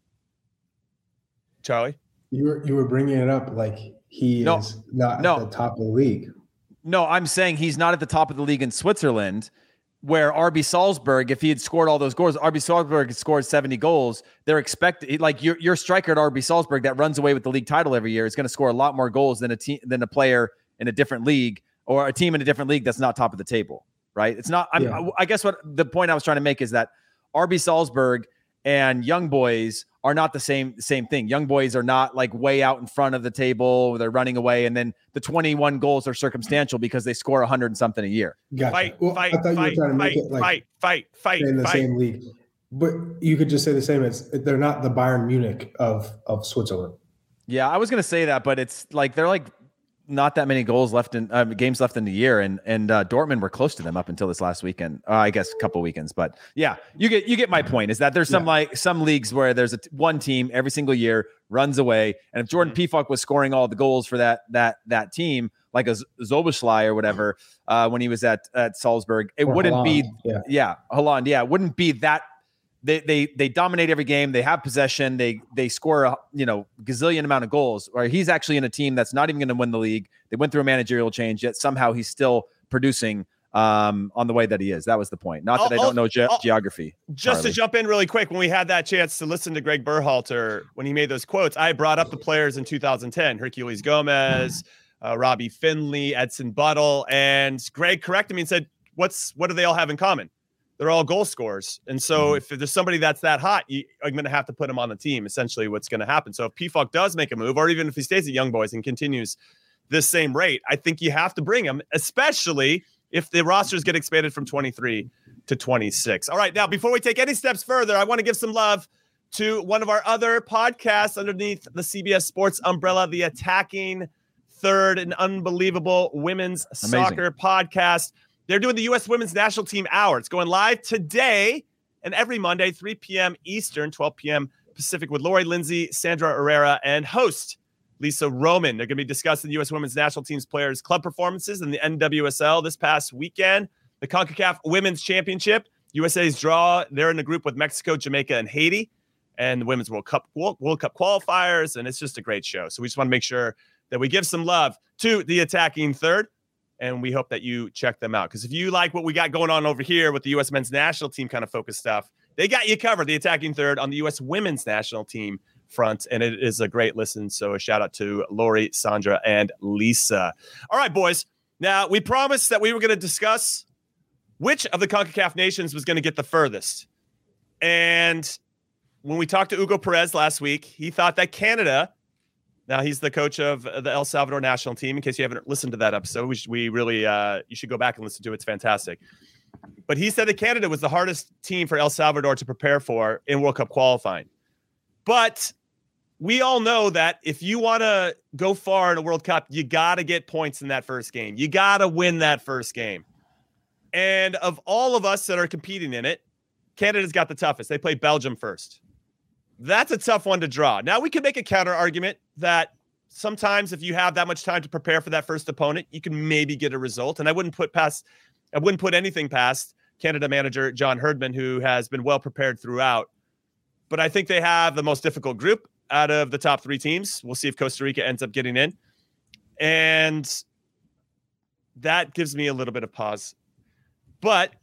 Speaker 1: Charlie?
Speaker 3: You were you were bringing it up like he
Speaker 2: No,
Speaker 3: is not
Speaker 2: no.
Speaker 3: at the top of the league.
Speaker 2: No, I'm saying he's not at the top of the league in Switzerland, where R B Salzburg, if he had scored all those goals, R B Salzburg had scored seventy goals. They're expected, like your your striker at R B Salzburg that runs away with the league title every year is going to score a lot more goals than a team than a player in a different league or a team in a different league that's not top of the table, right? It's not. I'm,
Speaker 3: Yeah.
Speaker 2: I guess what the point I was trying to make is that R B Salzburg and Young Boys are not the same same thing. Young Boys are not like way out in front of the table. They're running away, and then the twenty-one goals are circumstantial because they score a hundred and something a year.
Speaker 3: Gotcha.
Speaker 1: Fight,
Speaker 3: Well,
Speaker 1: fight,
Speaker 3: I thought you
Speaker 1: fight,
Speaker 3: were trying to
Speaker 1: fight,
Speaker 3: make it like
Speaker 1: fight, fight, fight,
Speaker 3: in the
Speaker 1: fight.
Speaker 3: same league, but you could just say the same. It's they're not the Bayern Munich of of Switzerland.
Speaker 2: Yeah, I was gonna say that, but it's like they're like not that many goals left in uh, games left in the year, and and uh, Dortmund were close to them up until this last weekend. Uh, I guess a couple weekends, but yeah, you get you get my point. Is that there's some
Speaker 3: Yeah.
Speaker 2: like some leagues where there's a t- one team every single year runs away, and if Jordan
Speaker 1: Mm-hmm.
Speaker 2: Pefok was scoring all the goals for that that that team, like a Z- Zoboschlei or whatever, uh, when he was at at Salzburg, it
Speaker 3: Or
Speaker 2: wouldn't be
Speaker 3: Haaland, yeah.
Speaker 2: yeah, Holland, yeah, it wouldn't be that. They, they they dominate every game. They have possession. They they score a you know gazillion amount of goals. Or he's actually in a team that's not even going to win the league. They went through a managerial change, yet somehow he's still producing um, on the way that he is. That was the point. Not that
Speaker 1: I'll-
Speaker 2: I don't know ge-
Speaker 1: I'll-
Speaker 2: geography.
Speaker 1: Just
Speaker 2: Charlie.
Speaker 1: to jump in really quick, when we had that chance to listen to Greg Berhalter when he made those quotes, I brought up the players in two thousand ten: Hercules Gomez, uh, Robbie Finley, Edson Buttle, and Greg corrected me and said, "What's what do they all have in common? They're all goal scorers." And so,
Speaker 2: Mhm.
Speaker 1: if there's somebody that's that hot, you, I'm going to have to put him on the team. Essentially, what's going to happen. So, if Pefok does make a move, or even if he stays at Young Boys and continues this same rate, I think you have to bring him, especially if the rosters get expanded from twenty-three to twenty-six. All right, now before we take any steps further, I want to give some love to one of our other podcasts underneath the C B S Sports umbrella, the Attacking Third, an unbelievable women's
Speaker 2: Amazing.
Speaker 1: soccer podcast. They're doing the U S Women's National Team Hour. It's going live today and every Monday, three p.m. Eastern, twelve p.m. Pacific, with Lori Lindsay, Sandra Herrera, and host Lisa Roman. They're going to be discussing the U S Women's National Team's players' club performances in the N W S L this past weekend, the CONCACAF Women's Championship, U S A's draw. They're in a group with Mexico, Jamaica, and Haiti, and the Women's World Cup World Cup qualifiers, and it's just a great show. So we just want to make sure that we give some love to the Attacking Third. and we hope that you check them out. Because if you like what we got going on over here with the U S men's national team kind of focused stuff, they got you covered, the attacking third on the U S women's national team front, and it is a great listen. So a shout out to Lori, Sandra, and Lisa. All right, boys. Now, we promised that we were going to discuss which of the CONCACAF nations was going to get the furthest. And when we talked to Hugo Perez last week, he thought that Canada, now he's the coach of the El Salvador national team. In case you haven't listened to that episode, we, should, we really, uh, you should go back and listen to it. It's fantastic. But he said that Canada was the hardest team for El Salvador to prepare for in World Cup qualifying. But we all know that if you want to go far in a World Cup, you got to get points in that first game. You got to win that first game. And of all of us that are competing in it, Canada's got the toughest. They play Belgium first. That's a tough one to draw. Now, we can make a counter argument that sometimes if you have that much time to prepare for that first opponent, you can maybe get a result. And I wouldn't put past, I wouldn't put anything past Canada manager John Herdman, who has been well prepared throughout. But I think they have the most difficult group out of the top three teams. We'll see if Costa Rica ends up getting in. And that gives me a little bit of pause. But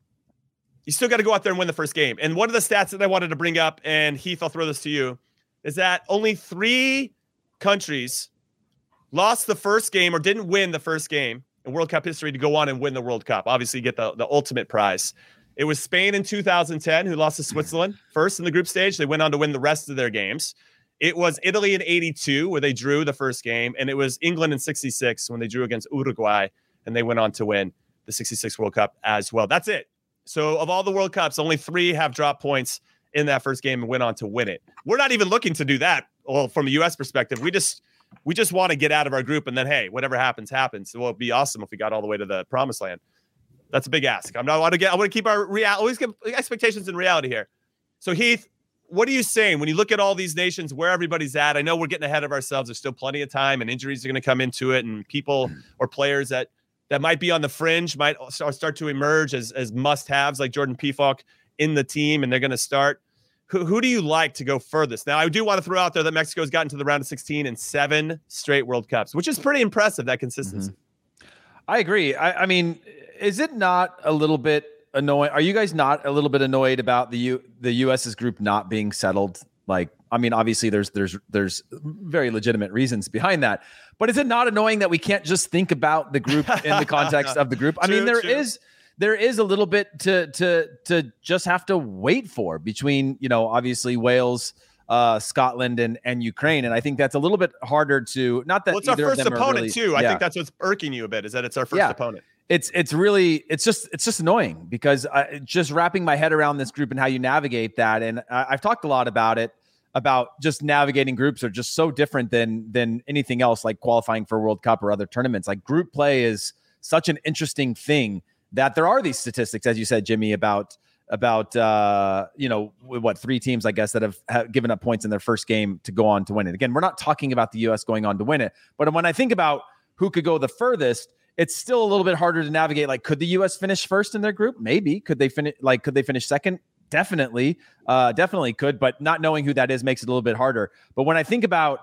Speaker 1: you still got to go out there and win the first game. And one of the stats that I wanted to bring up, and Heath, I'll throw this to you, is that only three countries lost the first game or didn't win the first game in World Cup history to go on and win the World Cup. Obviously, you get the, the ultimate prize. It was Spain in two thousand ten who lost to Switzerland first in the group stage. They went on to win the rest of their games. It was Italy in eighty-two where they drew the first game. And it was England in sixty-six when they drew against Uruguay, and they went on to win the sixty-six World Cup as well. That's it. So of all the World Cups, only three have dropped points in that first game and went on to win it. We're not even looking to do that. Well, from a U S perspective, we just we just want to get out of our group, and then, hey, whatever happens, happens. So, well, it'd be awesome if we got all the way to the promised land. That's a big ask. I'm not I want to get. I want to keep our real always get expectations in reality here. So Heath, what are you saying when you look at all these nations, where everybody's at? I know we're getting ahead of ourselves. There's still plenty of time, and injuries are going to come into it, and people or players that. that might be on the fringe, might start to emerge as, as must-haves like Jordan Pefok in the team, and they're going to start. Who, who do you like to go furthest? Now, I do want to throw out there that Mexico's gotten to the round of sixteen in seven straight World Cups, which is pretty impressive, that consistency.
Speaker 2: Mm-hmm. I agree. I, I mean, is it not a little bit annoying? Are you guys not a little bit annoyed about the U, the US's group not being settled? Like, I mean, obviously there's there's there's very legitimate reasons behind that. But is it not annoying that we can't just think about the group in the context of the group? I
Speaker 1: true,
Speaker 2: mean, there
Speaker 1: true.
Speaker 2: is there is a little bit to to to just have to wait for between, you know, obviously Wales, uh, Scotland, and and Ukraine, and I think that's a little bit harder to. Not that
Speaker 1: well, it's our first opponent really,
Speaker 2: yeah.
Speaker 1: too. I think that's what's irking you a bit, is that it's our first
Speaker 2: yeah.
Speaker 1: opponent.
Speaker 2: It's it's really it's just it's just annoying because I, just wrapping my head around this group and how you navigate that, and I, I've talked a lot about it. About just navigating groups are just so different than than anything else, like qualifying for World Cup or other tournaments. Like group play is such an interesting thing that there are these statistics, as you said, Jimmy, about about uh, you know what three teams, I guess, that have, have given up points in their first game to go on to win it. Again, we're not talking about the U S going on to win it, but when I think about who could go the furthest, it's still a little bit harder to navigate. Like, could the U S finish first in their group? Maybe. Could they finish? Like, could they finish second? Definitely, uh, definitely could, but not knowing who that is makes it a little bit harder. But when I think about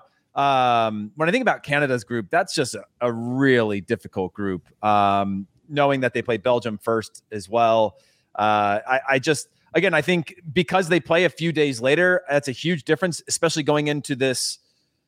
Speaker 2: um, when I think about Canada's group, that's just a, a really difficult group. Um, knowing that they play Belgium first as well, uh, I, I just again I think because they play a few days later, that's a huge difference, especially going into this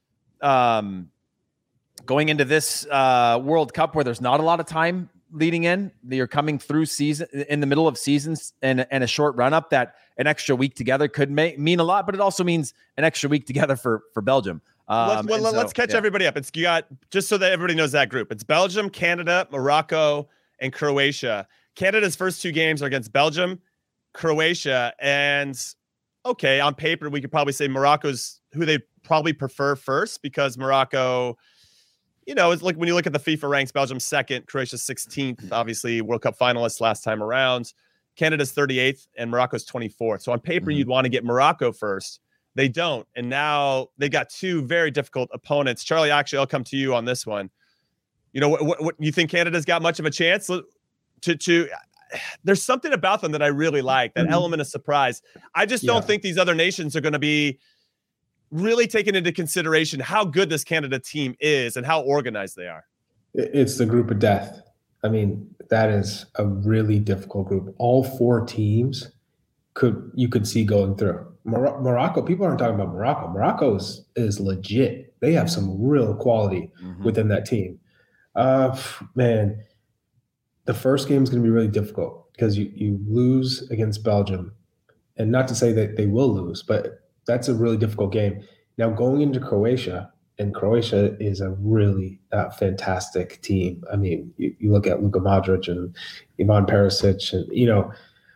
Speaker 2: um, going into this uh, World Cup where there's not a lot of time leading in. You're coming through season in the middle of seasons and, and a short run up, that an extra week together could may, mean a lot, but it also means an extra week together for, for Belgium. Um,
Speaker 1: let's, well,
Speaker 2: so,
Speaker 1: let's catch
Speaker 2: yeah.
Speaker 1: everybody up. It's you got, just so that everybody knows that group, it's Belgium, Canada, Morocco, and Croatia. Canada's first two games are against Belgium, Croatia, and okay, on paper, we could probably say Morocco's who they probably prefer first, because Morocco, you know, it's like when you look at the FIFA ranks, Belgium's second, Croatia's sixteenth, obviously World Cup finalists last time around. Canada's thirty-eighth and Morocco's twenty-fourth. So on paper, mm-hmm. you'd want to get Morocco first. They don't. And now they got two very difficult opponents. Charlie, actually, I'll come to you on this one. You know, what, what, what you think Canada's got much of a chance to, to, there's something about them that I really like, that mm-hmm. element of surprise. I just don't yeah. think these other nations are going to be really taking into consideration how good this Canada team is and how organized they are.
Speaker 3: It's the group of death. I mean, that is a really difficult group. All four teams could you could see going through. Mor- Morocco, people aren't talking about Morocco. Morocco is, is legit. They have some real quality mm-hmm. within that team. Uh, man, the first game is going to be really difficult because you, you lose against Belgium. And not to say that they will lose, but that's a really difficult game. Now, going into Croatia, and Croatia is a really uh, fantastic team. I mean, you, you look at Luka Modric and Ivan Perisic, and, you know,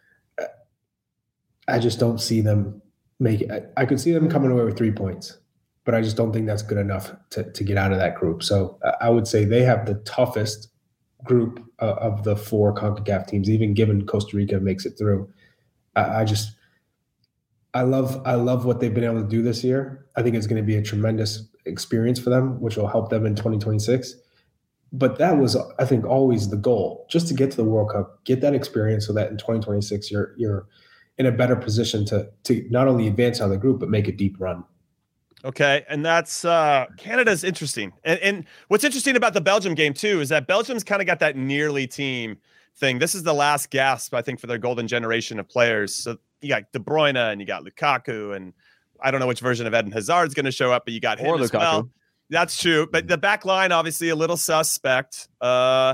Speaker 3: I just don't see them make it. I, I could see them coming away with three points, but I just don't think that's good enough to, to get out of that group. So uh, I would say they have the toughest group uh, of the four CONCACAF teams, even given Costa Rica makes it through. I, I just, I love, I love what they've been able to do this year. I think it's going to be a tremendous experience for them, which will help them in twenty twenty-six. But that was, I think, always the goal, just to get to the World Cup, get that experience so that in twenty twenty-six you're you're in a better position to to not only advance out of the group but make a deep run.
Speaker 1: Okay, and that's uh, Canada's interesting. And, and what's interesting about the Belgium game too is that Belgium's kind of got that nearly team thing. This is the last gasp, I think, for their golden generation of players. So you got De Bruyne and you got Lukaku, and I don't know which version of Eden Hazard's going to show up, but you got him or as Lukaku. Well. That's true. But the back line, obviously, a little suspect. Uh,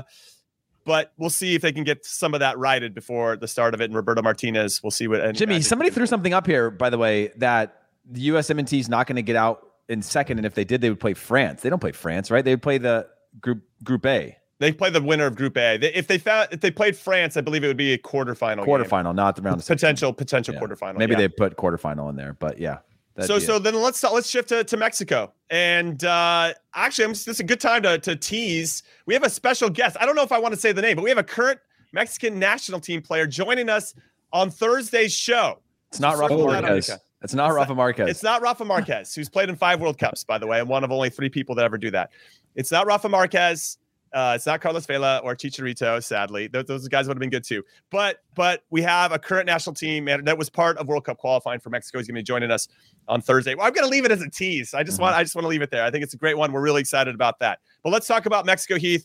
Speaker 1: but we'll see if they can get some of that righted before the start of it. And Roberto Martinez, we'll see what. And
Speaker 2: Jimmy, somebody threw something up here, by the way, that the U S M N T is not going to get out in second. And if they did, they would play France. They don't play France, right? They would play the group Group A.
Speaker 1: They play the winner of Group A. They, if they found if they played France, I believe it would be a quarterfinal.
Speaker 2: Quarterfinal,
Speaker 1: game.
Speaker 2: not the round of
Speaker 1: potential potential yeah. quarterfinal.
Speaker 2: Maybe
Speaker 1: yeah.
Speaker 2: they put quarterfinal in there, but yeah.
Speaker 1: So so then let's let's shift to, to Mexico. And uh, actually, I'm just, this is a good time to to tease. We have a special guest. I don't know if I want to say the name, but we have a current Mexican national team player joining us on Thursday's show.
Speaker 2: It's not Rafa Marquez. It's not Rafa Marquez.
Speaker 1: It's not Rafa Marquez, who's played in five World Cups, by the way, and one of only three people that ever do that. It's not Rafa Marquez. Uh, it's not Carlos Vela or Chicharito, sadly. Those, those guys would have been good too. But but we have a current national team man, that was part of World Cup qualifying for Mexico. He's going to be joining us on Thursday. Well, I'm going to leave it as a tease. I just mm-hmm. want I just want to leave it there. I think it's a great one. We're really excited about that. But let's talk about Mexico, Heath.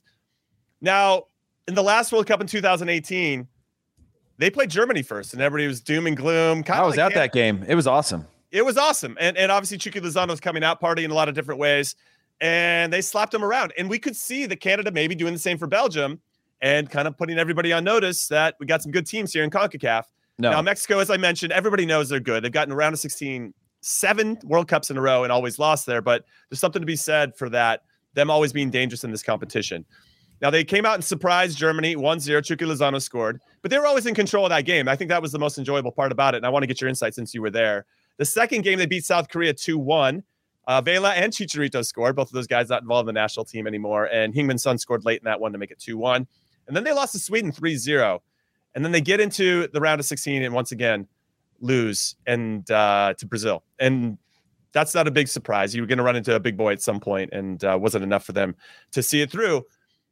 Speaker 1: Now, in the last World Cup in two thousand eighteen, they played Germany first, and everybody was doom and gloom.
Speaker 2: I was like at that game. It was awesome.
Speaker 1: It was awesome. And, and obviously, Chucky Lozano's coming out party in a lot of different ways. And they slapped them around. And we could see that Canada maybe doing the same for Belgium and kind of putting everybody on notice that we got some good teams here in CONCACAF. No. Now, Mexico, as I mentioned, everybody knows they're good. They've gotten around to sixteen, seven World Cups in a row and always lost there. But there's something to be said for that, them always being dangerous in this competition. Now, they came out and surprised Germany, one zero. Chucky Lozano scored. But they were always in control of that game. I think that was the most enjoyable part about it. And I want to get your insight since you were there. The second game, they beat South Korea two one. Uh, Vela and Chicharito scored. Both of those guys not involved in the national team anymore. And Heung-min Son scored late in that one to make it two one. And then they lost to Sweden three zero. And then they get into the round of sixteen and once again lose and uh, to Brazil. And that's not a big surprise. You were going to run into a big boy at some point, and uh, wasn't enough for them to see it through.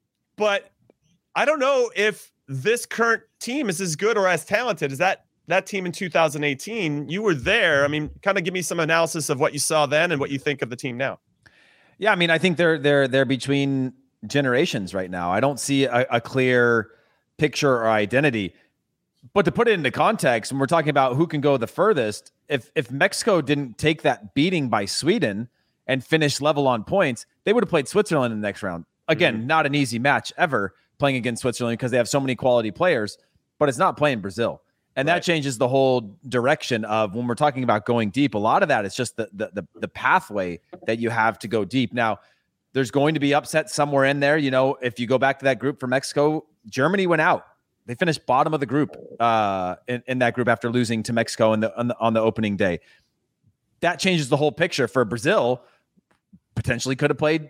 Speaker 1: But I don't know if this current team is as good or as talented as that that team in two thousand eighteen. You were there. I mean, kind of give me some analysis of what you saw then and what you think of the team now.
Speaker 2: Yeah, I mean, I think they're they're they're between generations right now. I don't see a, a clear picture or identity. But to put it into context, when we're talking about who can go the furthest, if if Mexico didn't take that beating by Sweden and finish level on points, they would have played Switzerland in the next round. Again, mm-hmm. not an easy match ever playing against Switzerland because they have so many quality players, but it's not playing Brazil. And right. that changes the whole direction of when we're talking about going deep. A lot of that is just the, the the the pathway that you have to go deep. Now, there's going to be upsets somewhere in there. You know, if you go back to that group for Mexico, Germany went out. They finished bottom of the group uh, in, in that group after losing to Mexico in the, on the on the opening day. That changes the whole picture for Brazil. Potentially could have played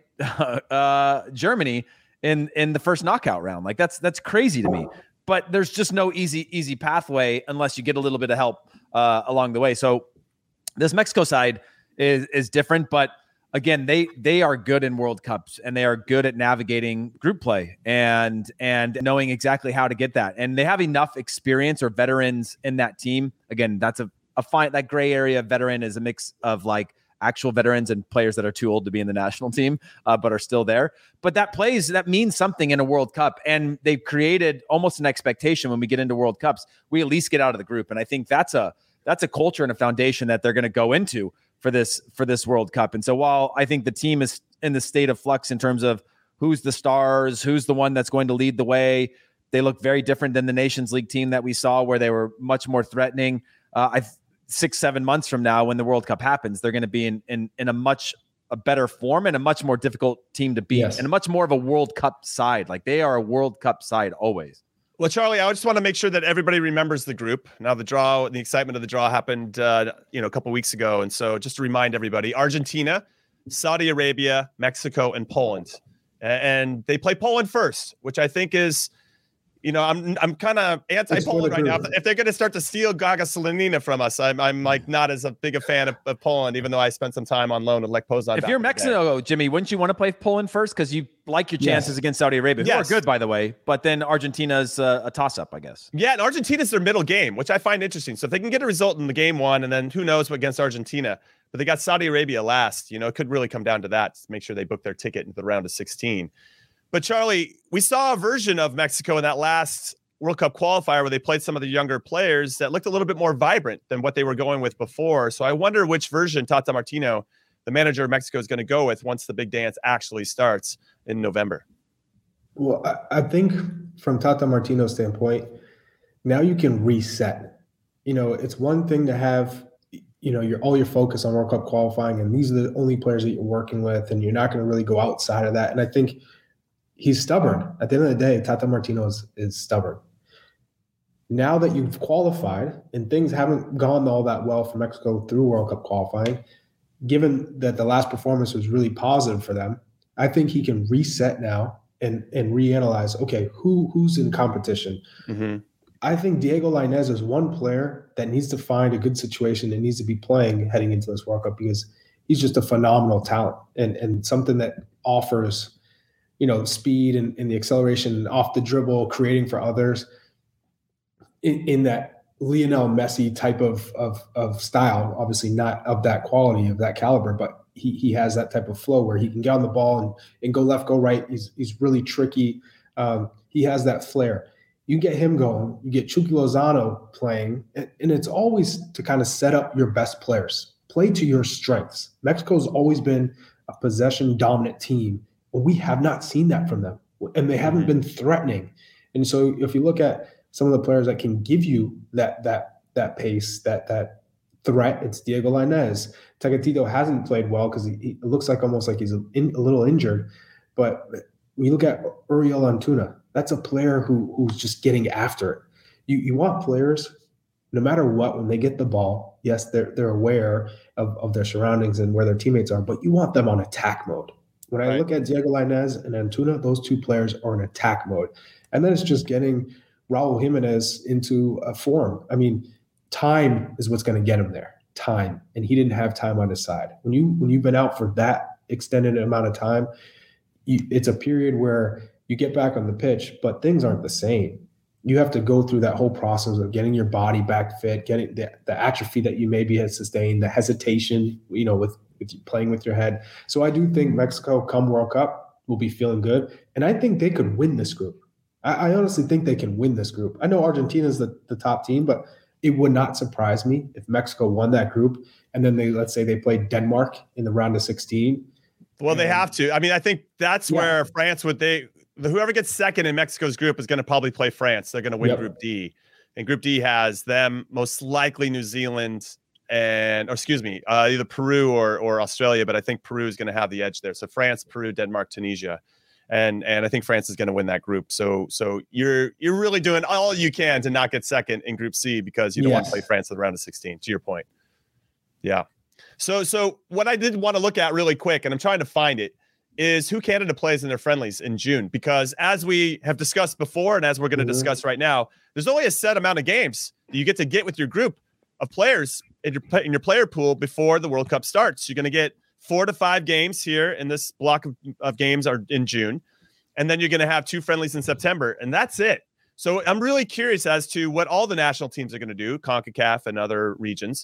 Speaker 2: uh, Germany in in the first knockout round. Like that's that's crazy to me. But there's just no easy, easy pathway unless you get a little bit of help uh, along the way. So this Mexico side is is different, but again, they they are good in World Cups and they are good at navigating group play and and knowing exactly how to get that. And they have enough experience or veterans in that team. Again, that's a, a fine that gray area veteran is a mix of like actual veterans and players that are too old to be in the national team, uh, but are still there. But that plays, that means something in a World Cup. And they've created almost an expectation when we get into World Cups, we at least get out of the group. And I think that's a, that's a culture and a foundation that they're going to go into for this, for this World Cup. And so while I think the team is in the state of flux in terms of who's the stars, who's the one that's going to lead the way, they look very different than the Nations League team that we saw where they were much more threatening. Uh, I six, seven months from now, when the World Cup happens, they're going to be in, in, in a much a better form and a much more difficult team to beat, yes. and a much more of a World Cup side. Like they are a World Cup side always.
Speaker 1: Well, Charlie, I just want to make sure that everybody remembers the group. Now, the draw, the excitement of the draw happened, uh, you know, a couple weeks ago. And so just to remind everybody, Argentina, Saudi Arabia, Mexico, and Poland. And they play Poland first, which I think is, you know, I'm I'm kind of anti-Poland right now. If they're going to start to steal Gaga Slonina from us, I'm I'm like not as a big a fan of, of Poland, even though I spent some time on loan with Lech Poznan.
Speaker 2: If you're Mexico, Jimmy, wouldn't you want to play Poland first because you like your chances yes. against Saudi Arabia? Yes. Who are good, by the way. But then Argentina's uh, a toss-up, I guess.
Speaker 1: Yeah, and Argentina's their middle game, which I find interesting. So if they can get a result in the game one, and then who knows what against Argentina. But they got Saudi Arabia last. You know, it could really come down to that to make sure they book their ticket into the round of sixteen. But Charlie, we saw a version of Mexico in that last World Cup qualifier where they played some of the younger players that looked a little bit more vibrant than what they were going with before. So I wonder which version Tata Martino, the manager of Mexico, is going to go with once the big dance actually starts in November.
Speaker 3: Well, I, I think from Tata Martino's standpoint, now you can reset. You know, it's one thing to have, you know, your all your focus on World Cup qualifying, and these are the only players that you're working with, and you're not going to really go outside of that. And I think he's stubborn. At the end of the day, Tata Martino is, is stubborn. Now that you've qualified and things haven't gone all that well for Mexico through World Cup qualifying, given that the last performance was really positive for them, I think he can reset now and and reanalyze, okay, who who's in competition? Mm-hmm. I think Diego Lainez is one player that needs to find a good situation and needs to be playing heading into this World Cup because he's just a phenomenal talent and, and something that offers, you know, speed and, and the acceleration off the dribble, creating for others. In, in that Lionel Messi type of, of of style, obviously not of that quality, of that caliber, but he he has that type of flow where he can get on the ball and, and go left, go right. He's he's really tricky. Um, he has that flair. You get him going, you get Chucky Lozano playing, and, and it's always to kind of set up your best players. Play to your strengths. Mexico's always been a possession-dominant team, but we have not seen that from them, and they haven't been threatening. And so if you look at some of the players that can give you that that that pace, that that threat, it's Diego Lainez. Tecatito hasn't played well because he, he it looks like almost like he's a, in, a little injured. But when you look at Uriel Antuna, that's a player who who's just getting after it. You you want players, no matter what, when they get the ball, yes, they're they're aware of, of their surroundings and where their teammates are, but you want them on attack mode. When
Speaker 1: right.
Speaker 3: I look at Diego Lainez and Antuna, those two players are in attack mode. And then it's just getting Raul Jimenez into a form. I mean, time is what's going to get him there. Time, and he didn't have time on his side. When you when you've been out for that extended amount of time, you, it's a period where you get back on the pitch, but things aren't the same. You have to go through that whole process of getting your body back fit, getting the, the atrophy that you maybe had sustained, the hesitation, you know, with, with playing with your head. So I do think Mexico, come World Cup, will be feeling good, and I think they could win this group. I honestly think they can win this group. I know Argentina's the, the top team, but it would not surprise me if Mexico won that group. And then they, let's say they played Denmark in the round of sixteen.
Speaker 1: Well, they have to. I mean, I think that's yeah. where France would they, whoever gets second in Mexico's group is going to probably play France. They're going to win yep. Group D. And Group D has them, most likely New Zealand and, or excuse me, uh, either Peru or, or Australia. But I think Peru is going to have the edge there. So France, Peru, Denmark, Tunisia. And and I think France is going to win that group. So so you're you're really doing all you can to not get second in Group C because you don't yes. want to play France in the round of sixteen. To your point, yeah. So so what I did want to look at really quick, and I'm trying to find it, is who Canada plays in their friendlies in June. Because as we have discussed before, and as we're going to mm-hmm. discuss right now, there's only a set amount of games that you get to get with your group of players in your in your player pool before the World Cup starts. You're going to get four to five games here in this block of, of games are in June. And then you're going to have two friendlies in September. And that's it. So I'm really curious as to what all the national teams are going to do, CONCACAF and other regions.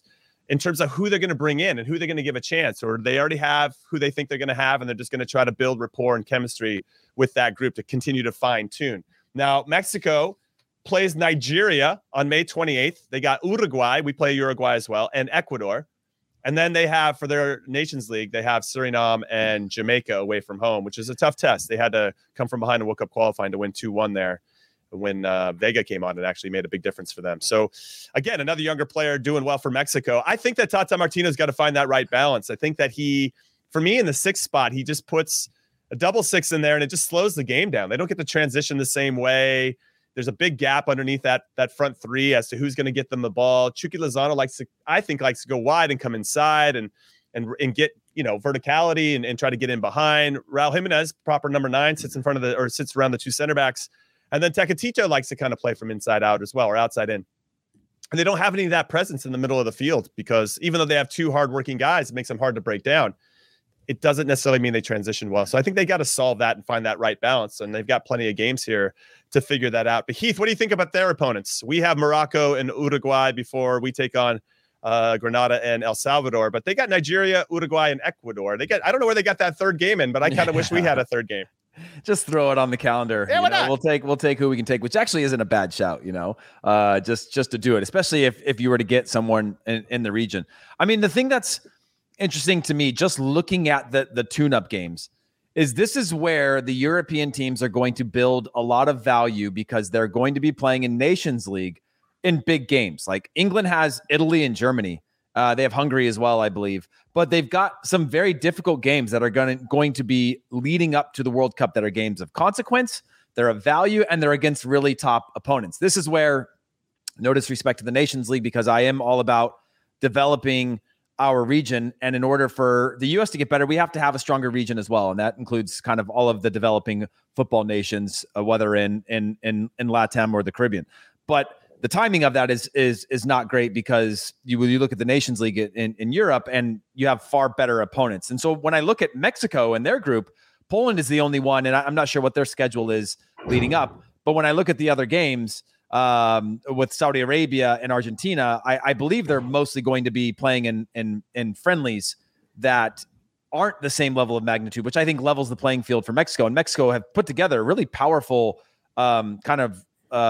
Speaker 1: in terms of who they're going to bring in and who they're going to give a chance, or they already have who they think they're going to have, and they're just going to try to build rapport and chemistry with that group to continue to fine tune. Now, Mexico plays Nigeria on May twenty-eighth. They got Uruguay. We play Uruguay as well, and Ecuador. And then they have, for their Nations League, they have Suriname and Jamaica away from home, which is a tough test. They had to come from behind in World Cup qualifying to win two one there. When uh, Vega came on, it actually made a big difference for them. So, again, another younger player doing well for Mexico. I think that Tata Martino's got to find that right balance. I think that he, for me, in the sixth spot, he just puts a double six in there, and it just slows the game down. They don't get to transition the same way. There's a big gap underneath that that front three as to who's going to get them the ball. Chucky Lozano likes to, I think, likes to go wide and come inside and and and get, you know, verticality and, and try to get in behind. Raul Jimenez, proper number nine, sits in front of the or sits around the two center backs. And then Tecatito likes to kind of play from inside out as well, or outside in. And they don't have any of that presence in the middle of the field, because even though they have two hardworking guys, it makes them hard to break down. It doesn't necessarily mean they transition well. So I think they got to solve that and find that right balance. And they've got plenty of games here to figure that out. But Heath, what do you think about their opponents? We have Morocco and Uruguay before we take on uh, Grenada and El Salvador. But they got Nigeria, Uruguay, and Ecuador. They got, I don't know where they got that third game in, but I kind of wish we had a third game.
Speaker 2: Just throw it on the calendar.
Speaker 1: Yeah, why not?
Speaker 2: We'll take we'll take who we can take, which actually isn't a bad shout, you know. Uh, just just to do it, especially if if you were to get someone in, in the region. I mean, the thing that's interesting to me, just looking at the the tune-up games, is this is where the European teams are going to build a lot of value, because they're going to be playing in Nations League in big games. Like England has Italy and Germany. Uh, they have Hungary as well, I believe. But they've got some very difficult games that are going to, going to be leading up to the World Cup that are games of consequence, they're of value, and they're against really top opponents. This is where, no disrespect to the Nations League, because I am all about developing our region. And in order for the U S to get better, we have to have a stronger region as well. And that includes kind of all of the developing football nations, uh, whether in, in, in, in LATAM or the Caribbean. But the timing of that is is is not great, because you you look at the Nations League in, in Europe and you have far better opponents. And so when I look at Mexico and their group, Poland is the only one, and I'm not sure what their schedule is leading up. But when I look at the other games um, with Saudi Arabia and Argentina, I, I believe they're mostly going to be playing in in in friendlies that aren't the same level of magnitude, which I think levels the playing field for Mexico. And Mexico have put together a really powerful um, kind of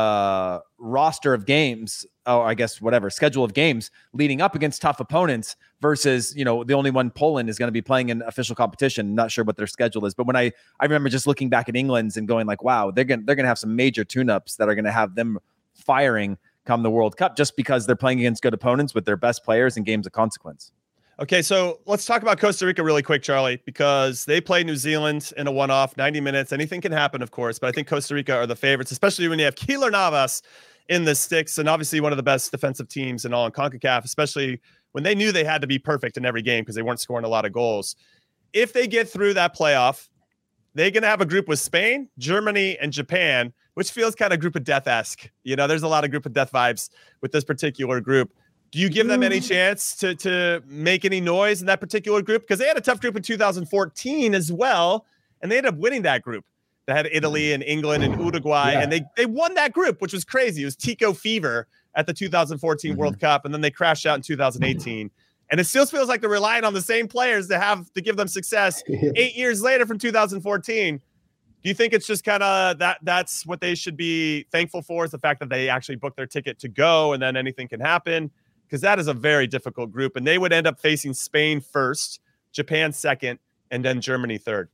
Speaker 2: uh roster of games, or I guess whatever schedule of games leading up against tough opponents, versus, you know, the only one, Poland, is going to be playing in official competition. Not sure what their schedule is, but when I I remember just looking back at England's and going like, wow, they're gonna they're gonna have some major tune-ups that are going to have them firing come the World Cup, just because they're playing against good opponents with their best players in games of consequence.
Speaker 1: Okay, so let's talk about Costa Rica really quick, Charlie, because they play New Zealand in a one-off, ninety minutes. Anything can happen, of course, but I think Costa Rica are the favorites, especially when you have Keylor Navas in the sticks, and obviously one of the best defensive teams in all in CONCACAF, especially when they knew they had to be perfect in every game because they weren't scoring a lot of goals. If they get through that playoff, they're going to have a group with Spain, Germany, and Japan, which feels kind of group of death-esque. You know, there's a lot of group of death vibes with this particular group. Do you give them any chance to to make any noise in that particular group? Because they had a tough group in two thousand fourteen as well, and they ended up winning that group. They had Italy and England and Uruguay, yeah. and they they won that group, which was crazy. It was Tico fever at the two thousand fourteen mm-hmm. World Cup, and then they crashed out in two thousand eighteen. And it still feels like they're relying on the same players to have to give them success eight years later from two thousand fourteen. Do you think it's just kind of that that's what they should be thankful for, is the fact that they actually booked their ticket to go and then anything can happen? Because that is a very difficult group, and they would end up facing Spain first, Japan second, and then Germany third.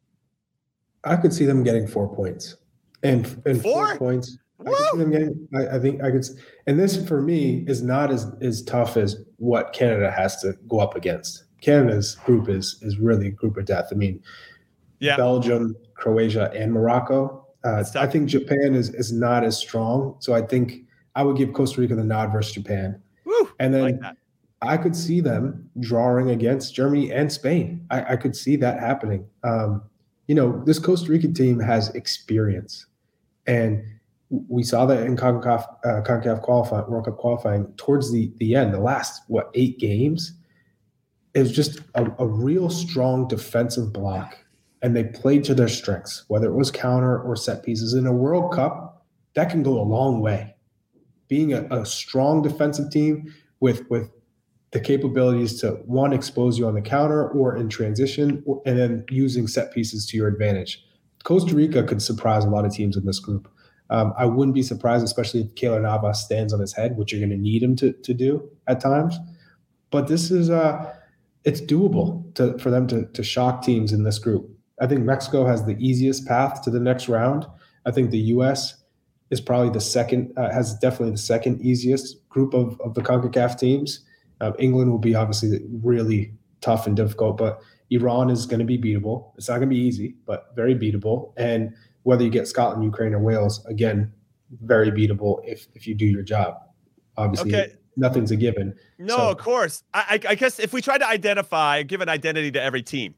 Speaker 3: I could see them getting four points, and and four, four points. I could see them getting. I, I think I could. And this for me is not as as tough as what Canada has to go up against. Canada's group is is really a group of death. I mean, yeah. Belgium, Croatia, and Morocco. Uh, I think Japan is is not as strong, so I think I would give Costa Rica the nod versus Japan.
Speaker 1: Woo,
Speaker 3: and then
Speaker 1: I, like that.
Speaker 3: I could see them drawing against Germany and Spain. I, I could see that happening. Um, you know, this Costa Rica team has experience, and we saw that in CONCACAF, uh, CONCACAF qualifying, World Cup qualifying towards the the end, the last what eight games, it was just a, a real strong defensive block, and they played to their strengths, whether it was counter or set pieces. In a World Cup, that can go a long way. Being a, a strong defensive team with with the capabilities to, one, expose you on the counter or in transition, or, and then using set pieces to your advantage. Costa Rica could surprise a lot of teams in this group. Um, I wouldn't be surprised, especially if Keylor Navas stands on his head, which you're going to need him to, to do at times. But this is uh, it's doable to, for them to, to shock teams in this group. I think Mexico has the easiest path to the next round. I think the U S is probably the second, uh, has definitely the second easiest group of, of the CONCACAF teams. Uh, England will be obviously really tough and difficult, but Iran is going to be beatable. It's not going to be easy, but very beatable. And whether you get Scotland, Ukraine, or Wales, again, very beatable if if you do your job. Obviously, okay. Nothing's a given.
Speaker 1: No,
Speaker 3: so,
Speaker 1: of course. I, I guess if we try to identify, give an identity to every team.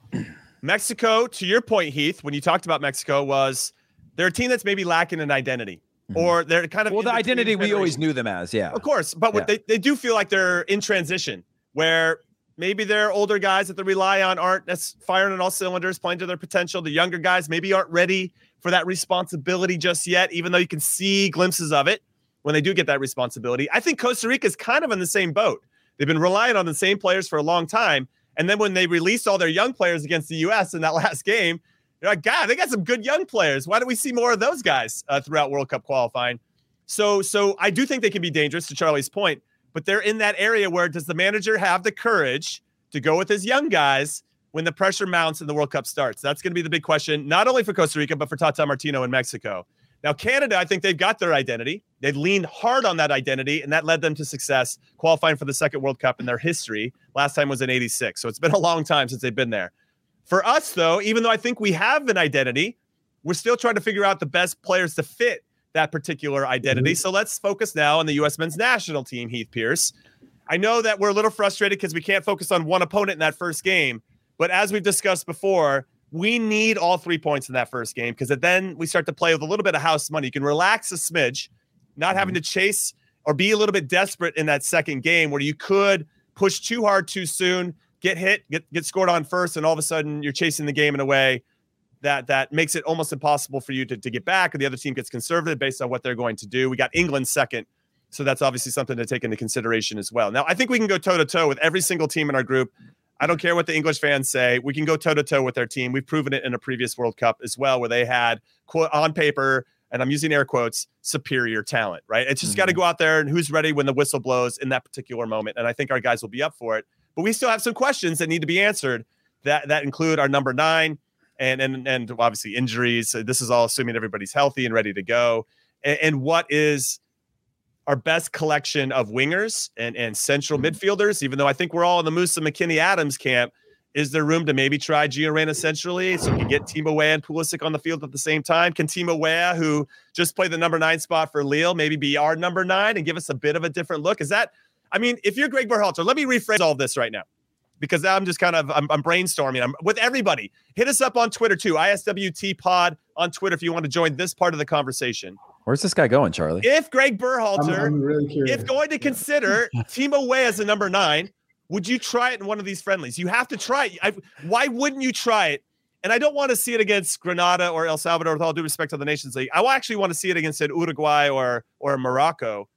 Speaker 1: Mexico, to your point, Heath, when you talked about Mexico, was they're a team that's maybe lacking an identity. Mm-hmm. Or they're kind of
Speaker 2: well, the identity we always knew them as, yeah.
Speaker 1: Of course, but
Speaker 2: yeah.
Speaker 1: what they, they do feel like they're in transition, where maybe their older guys that they rely on aren't that's firing on all cylinders, playing to their potential. The younger guys maybe aren't ready for that responsibility just yet, even though you can see glimpses of it when they do get that responsibility. I think Costa Rica is kind of in the same boat. They've been relying on the same players for a long time, and then when they released all their young players against the U S in that last game, you're like, God, they got some good young players. Why don't we see more of those guys uh, throughout World Cup qualifying? So, so I do think they can be dangerous, to Charlie's point, but they're in that area where does the manager have the courage to go with his young guys when the pressure mounts and the World Cup starts? That's going to be the big question, not only for Costa Rica, but for Tata Martino in Mexico. Now, Canada, I think they've got their identity. They've leaned hard on that identity, and that led them to success, qualifying for the second World Cup in their history. Last time was in eighty-six, so it's been a long time since they've been there. For us, though, even though I think we have an identity, we're still trying to figure out the best players to fit that particular identity. Mm-hmm. So let's focus now on the U S men's national team, Heath Pierce. I know that we're a little frustrated because we can't focus on one opponent in that first game, but as we've discussed before, we need all three points in that first game because then we start to play with a little bit of house money. You can relax a smidge, not mm-hmm. having to chase or be a little bit desperate in that second game where you could push too hard too soon, get hit, get, get scored on first, and all of a sudden you're chasing the game in a way that that makes it almost impossible for you to, to get back, or the other team gets conservative based on what they're going to do. We got England second, so that's obviously something to take into consideration as well. Now, I think we can go toe-to-toe with every single team in our group. I don't care what the English fans say. We can go toe-to-toe with their team. We've proven it in a previous World Cup as well, where they had, quote, on paper, and I'm using air quotes, superior talent, right? It's just mm-hmm. got to go out there and who's ready when the whistle blows in that particular moment, and I think our guys will be up for it. But we still have some questions that need to be answered that, that include our number nine, And, and and obviously injuries. This is all assuming everybody's healthy and ready to go. And, and what is our best collection of wingers and, and central mm-hmm. midfielders, even though I think we're all in the Musa McKinney Adams camp, is there room to maybe try Gio Reyna centrally so we can get Timo Weah and Pulisic on the field at the same time? Can Timo Weah, who just played the number nine spot for Lille, maybe be our number nine and give us a bit of a different look? Is that, I mean, if you're Greg Berhalter, let me rephrase all of this right now, because I'm just kind of, I'm, I'm brainstorming. I'm with everybody. Hit us up on Twitter too. I S W T pod on Twitter if you want to join this part of the conversation.
Speaker 2: Where's this guy going, Charlie?
Speaker 1: If Greg Berhalter,
Speaker 3: I'm, I'm really curious.
Speaker 1: if going to consider Timo Weah as a number nine, would you try it in one of these friendlies? You have to try it. I, why wouldn't you try it? And I don't want to see it against Grenada or El Salvador, with all due respect to the Nations League. I actually want to see it against Uruguay or or Morocco.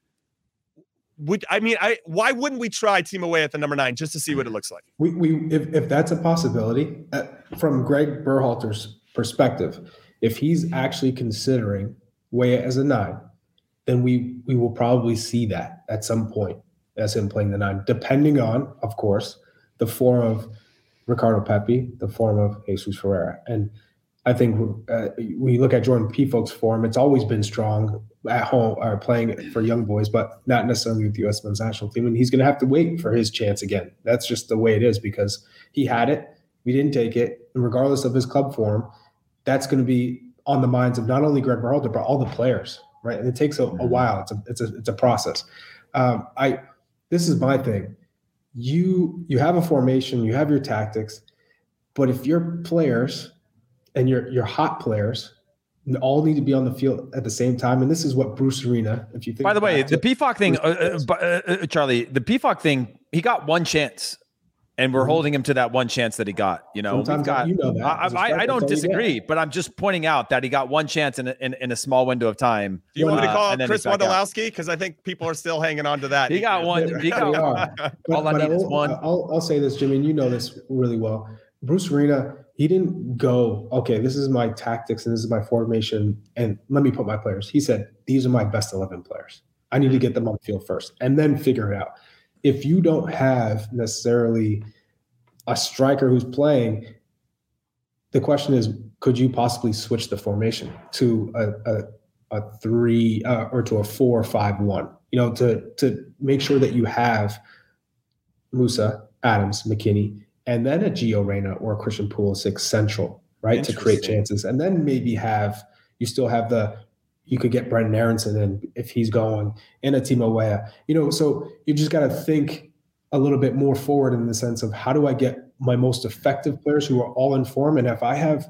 Speaker 1: Would I mean I why wouldn't we try Timo Weah at the number nine just to see what it looks like?
Speaker 3: We we if, if that's a possibility uh, from Greg Berhalter's perspective, if he's actually considering Weah as a nine, then we we will probably see that at some point as him playing the nine, depending on, of course, the form of Ricardo Pepi, the form of Jesus Ferreira. And I think uh, when you look at Jordan Pefok's form, it's always been strong at home or playing for young boys, but not necessarily with the U S men's national team. And he's going to have to wait for his chance again. That's just the way it is because he had it. We didn't take it. And regardless of his club form, that's going to be on the minds of not only Greg Berhalter, but all the players, right? And it takes a, a while. It's a, it's a, it's a process. Um, I, this is my thing. You, you have a formation, you have your tactics, but if your players and your, your hot players all need to be on the field at the same time. And this is what Bruce Arena, if you think.
Speaker 2: By the way, the Pefok thing, uh, uh, uh, Charlie, the Pefok thing, he got one chance And we're holding him to that one chance that he got. You know,
Speaker 3: Sometimes
Speaker 2: we've got,
Speaker 3: you know that.
Speaker 2: I,
Speaker 3: As a
Speaker 2: I,
Speaker 3: striker,
Speaker 2: I don't
Speaker 3: that's all you
Speaker 2: disagree,
Speaker 3: get.
Speaker 2: but I'm just pointing out that he got one chance in a, in, in a small window of time.
Speaker 1: Do you want me to
Speaker 2: uh,
Speaker 1: call
Speaker 2: and then
Speaker 1: Chris
Speaker 2: he's back out.
Speaker 1: Wondolowski? Because I think people are still hanging on to that.
Speaker 2: He got one. He
Speaker 3: They
Speaker 2: got
Speaker 3: are. But,
Speaker 2: All I
Speaker 3: but
Speaker 2: need is
Speaker 3: will-
Speaker 2: one.
Speaker 3: I'll, I'll say this, Jimmy, and you know this really well. Bruce Arena, he didn't go, okay, this is my tactics and this is my formation, and let me put my players. He said, these are my best eleven players. I need to get them on the field first and then figure it out. If you don't have necessarily a striker who's playing, the question is, could you possibly switch the formation to a, a, a three uh, or to a four, five, one? You know, to to make sure that you have Musa, Adams, McKinney, and then a Gio Reyna or a Christian Pulisic central, right, to create
Speaker 1: Interesting.
Speaker 3: chances, and then maybe have you still have the you could get Brendan Aronson in if he's going, and a Timo Weah. You know, so you just got to think a little bit more forward in the sense of how do I get my most effective players who are all in form, and if I have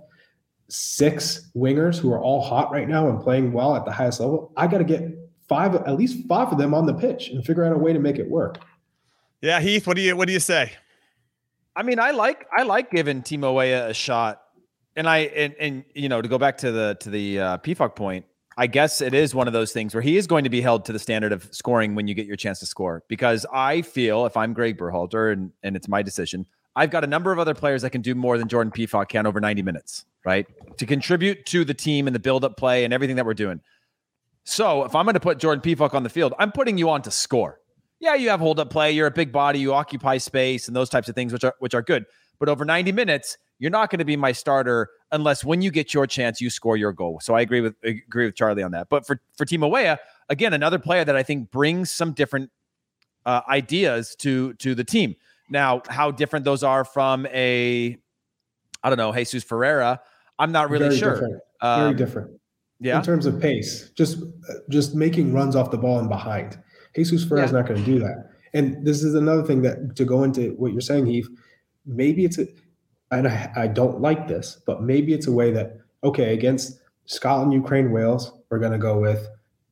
Speaker 3: six wingers who are all hot right now and playing well at the highest level, I got to get five, at least five of them on the pitch and figure out a way to make it work.
Speaker 1: Yeah, Heath, what do you what do you say?
Speaker 2: I mean, I like I like giving Timo Weah a shot, and I and and you know to go back to the to the uh, P F O C point, I guess it is one of those things where he is going to be held to the standard of scoring when you get your chance to score. Because I feel if I'm Greg Berhalter and and it's my decision, I've got a number of other players that can do more than Jordan P F O C can over ninety minutes, right? To contribute to the team and the build-up play and everything that we're doing. So if I'm going to put Jordan P F O C on the field, I'm putting you on to score. Yeah, you have hold-up play. You're a big body. You occupy space and those types of things, which are which are good. But over ninety minutes, you're not going to be my starter unless when you get your chance, you score your goal. So I agree with agree with Charlie on that. But for for Timo Weah, again, another player that I think brings some different uh, ideas to to the team. Now, how different those are from a, I don't know, Jesus Ferreira, I'm not really
Speaker 3: Very
Speaker 2: sure.
Speaker 3: different.
Speaker 2: Um,
Speaker 3: Very different.
Speaker 2: Yeah.
Speaker 3: In terms of pace, just just making runs off the ball and behind. Jesus Ferreira is
Speaker 2: Yeah.
Speaker 3: not going to do that. And this is another thing that to go into what you're saying, Heath, maybe it's a, and I, I don't like this, but maybe it's a way that, okay, against Scotland, Ukraine, Wales, we're going to go with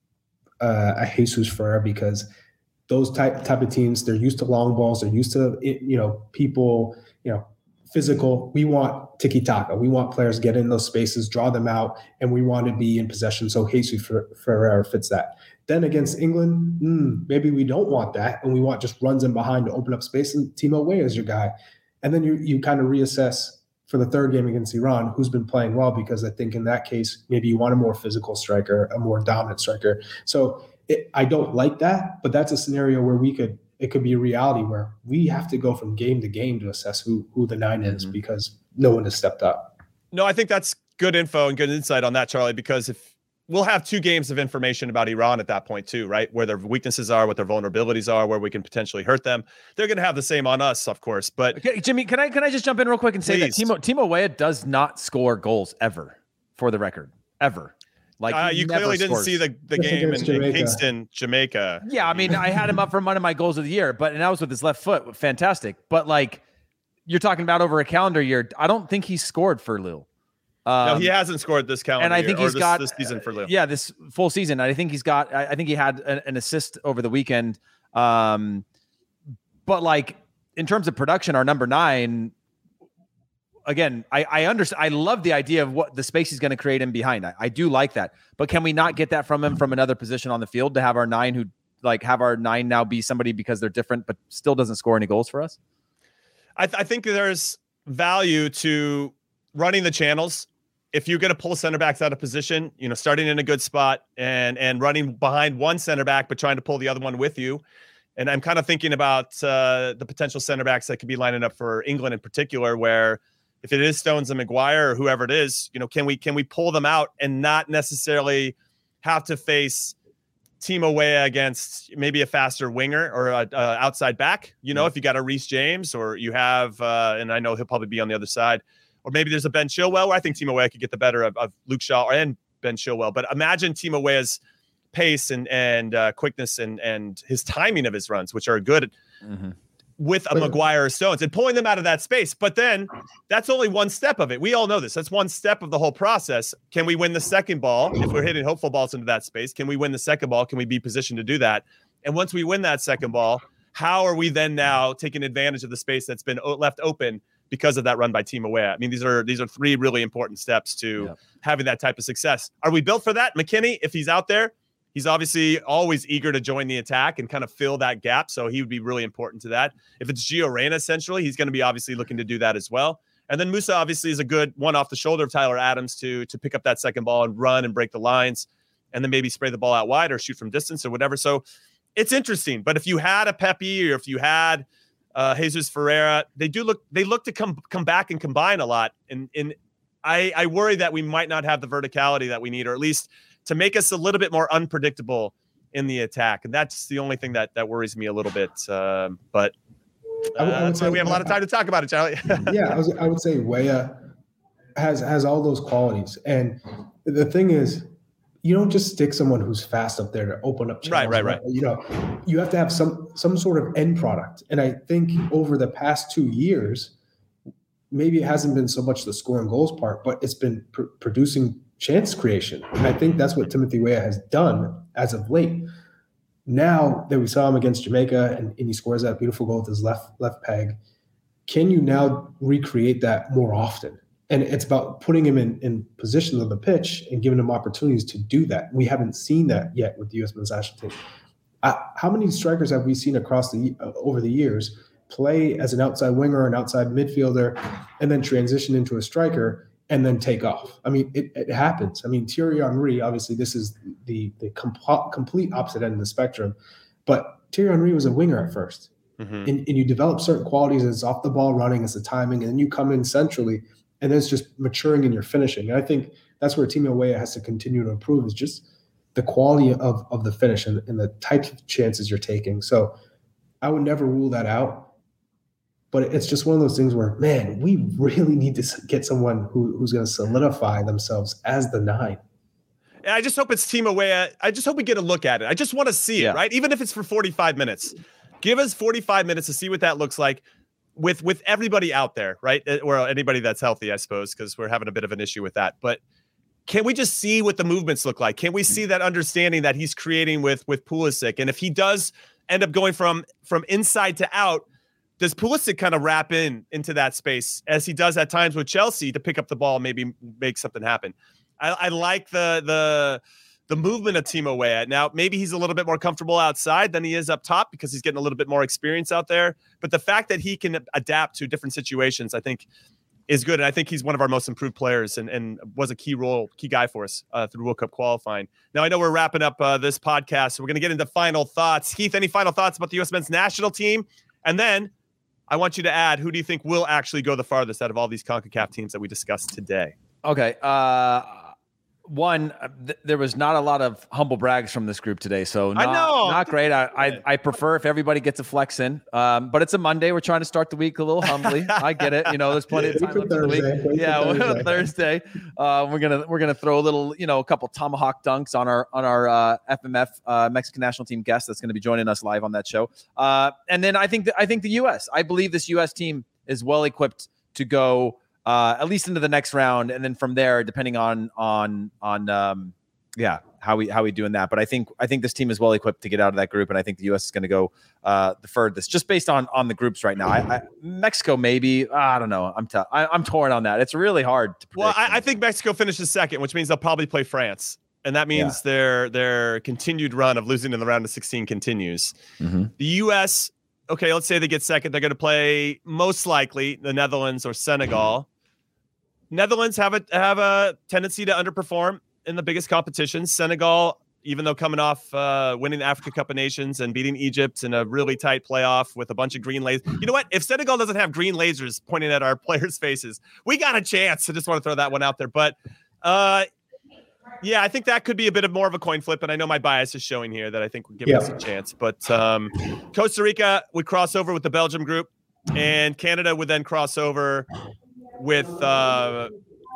Speaker 3: uh, a Jesus Ferreira because those type type of teams, they're used to long balls. They're used to, you know, people, you know, physical. We want tiki-taka. We want players to get in those spaces, draw them out, and we want to be in possession. So Jesus Ferreira fits that. Then against England, mm, maybe we don't want that, and we want just runs in behind to open up space, and Timo Weah is your guy. And then you you kind of reassess for the third game against Iran, who's been playing well, because I think in that case, maybe you want a more physical striker, a more dominant striker. So it, I don't like that, but that's a scenario where we could it could be a reality where we have to go from game to game to assess who who the nine is
Speaker 2: Mm-hmm.
Speaker 3: because no one has stepped up.
Speaker 1: No, I think that's good info and good insight on that, Charlie, because if we'll have two games of information about Iran at that point too, right? Where their weaknesses are, what their vulnerabilities are, where we can potentially hurt them. They're going to have the same on us, of course. But
Speaker 2: Okay, Jimmy, can I can I just jump in real quick and say
Speaker 1: Please.
Speaker 2: that Timo Timo Weah does not score goals ever, for the record, ever. Like
Speaker 1: uh,
Speaker 2: he
Speaker 1: you
Speaker 2: never
Speaker 1: clearly didn't
Speaker 2: scores.
Speaker 1: see the, the
Speaker 3: Just
Speaker 1: game in,
Speaker 3: against
Speaker 1: in
Speaker 3: Jamaica.
Speaker 1: Kingston, Jamaica.
Speaker 2: Yeah, I mean, I had him up for one of my goals of the year, but and that was with his left foot, fantastic. But like, you're talking about over a calendar year, I don't think he's scored for Lille. Um,
Speaker 1: No, he hasn't scored this calendar
Speaker 2: and I
Speaker 1: year,
Speaker 2: think
Speaker 1: or
Speaker 2: he's
Speaker 1: this,
Speaker 2: got
Speaker 1: this season for Lille.
Speaker 2: Yeah, this full season. I think he's got. I, I think he had an, an assist over the weekend. Um, but like in terms of production, our number nine. Again, I, I understand. I love the idea of what the space he's going to create in behind. I, I do like that. But can we not get that from him from another position on the field to have our nine who like have our nine now be somebody because they're different, but still doesn't score any goals for us?
Speaker 1: I, th- I think there's value to running the channels. If you're going to pull center backs out of position, you know, starting in a good spot and and running behind one center back, but trying to pull the other one with you. And I'm kind of thinking about uh, the potential center backs that could be lining up for England in particular, where if it is Stones and Maguire or whoever it is, you know, can we can we pull them out and not necessarily have to face Timo Weah against maybe a faster winger or a, a outside back? You know, if you got a Reece James or you have, uh, and I know he'll probably be on the other side, or maybe there's a Ben Chilwell where I think Timo Weah could get the better of, of Luke Shaw and Ben Chilwell. But imagine Timo Weah's pace and and uh, quickness and and his timing of his runs, which are good.
Speaker 2: Mm-hmm.
Speaker 1: With a Maguire or Stones and pulling them out of that space. But then that's only one step of it. We all know this. That's one step of the whole process. Can we win the second ball? If we're hitting hopeful balls into that space, can we win the second ball? Can we be positioned to do that? And once we win that second ball, how are we then now taking advantage of the space that's been left open because of that run by Timo Weah? I mean, these are these are three really important steps to yeah. having that type of success. Are we built for that? McKinney, if he's out there, he's obviously always eager to join the attack and kind of fill that gap, so he would be really important to that. If it's Gio Reyna, essentially, he's going to be obviously looking to do that as well. And then Musa obviously is a good one off the shoulder of Tyler Adams to to pick up that second ball and run and break the lines, and then maybe spray the ball out wide or shoot from distance or whatever. So it's interesting. But if you had a Pepe or if you had uh, Jesus Ferreira, they do look they look to come come back and combine a lot. And and I, I worry that we might not have the verticality that we need, or at least to make us a little bit more unpredictable in the attack. And that's the only thing that that worries me a little bit. Uh, but uh, I would, I would say we have a lot of time to talk about it, Charlie.
Speaker 3: yeah, I, was, I would say Weah has has all those qualities. And the thing is, you don't just stick someone who's fast up there to open up channels.
Speaker 1: Right, right, right.
Speaker 3: You know, you have to have some some sort of end product. And I think over the past two years, maybe it hasn't been so much the scoring goals part, but it's been pr- producing chance creation. And I think that's what Timothy Weah has done as of late. Now that we saw him against Jamaica and, and he scores that beautiful goal with his left left peg, can you now recreate that more often? And it's about putting him in, in positions on the pitch and giving him opportunities to do that. We haven't seen that yet with the U S men's national team. Uh, how many strikers have we seen across the uh, over the years play as an outside winger, an outside midfielder, and then transition into a striker and then take off? I mean, it, it happens. I mean, Thierry Henry, obviously this is the, the com- complete opposite end of the spectrum, but Thierry Henry was a winger at first. Mm-hmm. And, and you develop certain qualities as off the ball running, as the timing, and then you come in centrally, and then it's just maturing in your finishing. And I think that's where Timo Weah has to continue to improve, is just the quality of, of the finish and, and the types of chances you're taking. So I would never rule that out. But it's just one of those things where, man, we really need to get someone who, who's going to solidify themselves as the nine.
Speaker 1: And I just hope it's Timo Weah. I just hope we get a look at it. I just want to see yeah. it, right? Even if it's for forty-five minutes. Give us forty-five minutes to see what that looks like. With with everybody out there, right? Or anybody that's healthy, I suppose, because we're having a bit of an issue with that. But can we just see what the movements look like? Can we see that understanding that he's creating with with Pulisic? And if he does end up going from from inside to out, does Pulisic kind of wrap in into that space as he does at times with Chelsea to pick up the ball, maybe make something happen? I, I like the the the movement of Timo Weah. Now, maybe he's a little bit more comfortable outside than he is up top because he's getting a little bit more experience out there. But the fact that he can adapt to different situations, I think, is good. And I think he's one of our most improved players and, and was a key role, key guy for us uh, through World Cup qualifying. Now, I know we're wrapping up uh, this podcast, so we're going to get into final thoughts. Heath, any final thoughts about the U S men's national team? And then I want you to add, who do you think will actually go the farthest out of all these CONCACAF teams that we discussed today?
Speaker 2: Okay. Uh, one, th- there was not a lot of humble brags from this group today, so not,
Speaker 1: I know.
Speaker 2: not great. I, I I prefer if everybody gets a flex in, um, but it's a Monday. We're trying to start the week a little humbly. I get it. You know, there's plenty of time left in the week. Yeah, Thursday. Thursday. Uh, we're gonna we're gonna throw a little, you know, a couple tomahawk dunks on our on our uh, F M F uh, Mexican national team guest that's going to be joining us live on that show. Uh, and then I think that I think the U S. I believe this U S team is well equipped to go. Uh, at least into the next round, and then from there, depending on on on um, yeah, how we how we doing that. But I think I think this team is well equipped to get out of that group, and I think the U S is going to go uh, the furthest, just based on on the groups right now. I, I, Mexico maybe I don't know. I'm t- I, I'm torn on that. It's really hard to predict.
Speaker 1: Well, I, I think Mexico finishes second, which means they'll probably play France, and that means yeah. their their continued run of losing in the round of sixteen continues. Mm-hmm. The U S, okay, let's say they get second, they're going to play most likely the Netherlands or Senegal. Netherlands have a have a tendency to underperform in the biggest competitions. Senegal, even though coming off uh, winning the Africa Cup of Nations and beating Egypt in a really tight playoff with a bunch of green lasers. You know what? If Senegal doesn't have green lasers pointing at our players' faces, we got a chance. I just want to throw that one out there. But uh, yeah, I think that could be a bit of more of a coin flip. And I know my bias is showing here that I think would give yeah. us a chance. But um, Costa Rica would cross over with the Belgium group, and Canada would then cross over with uh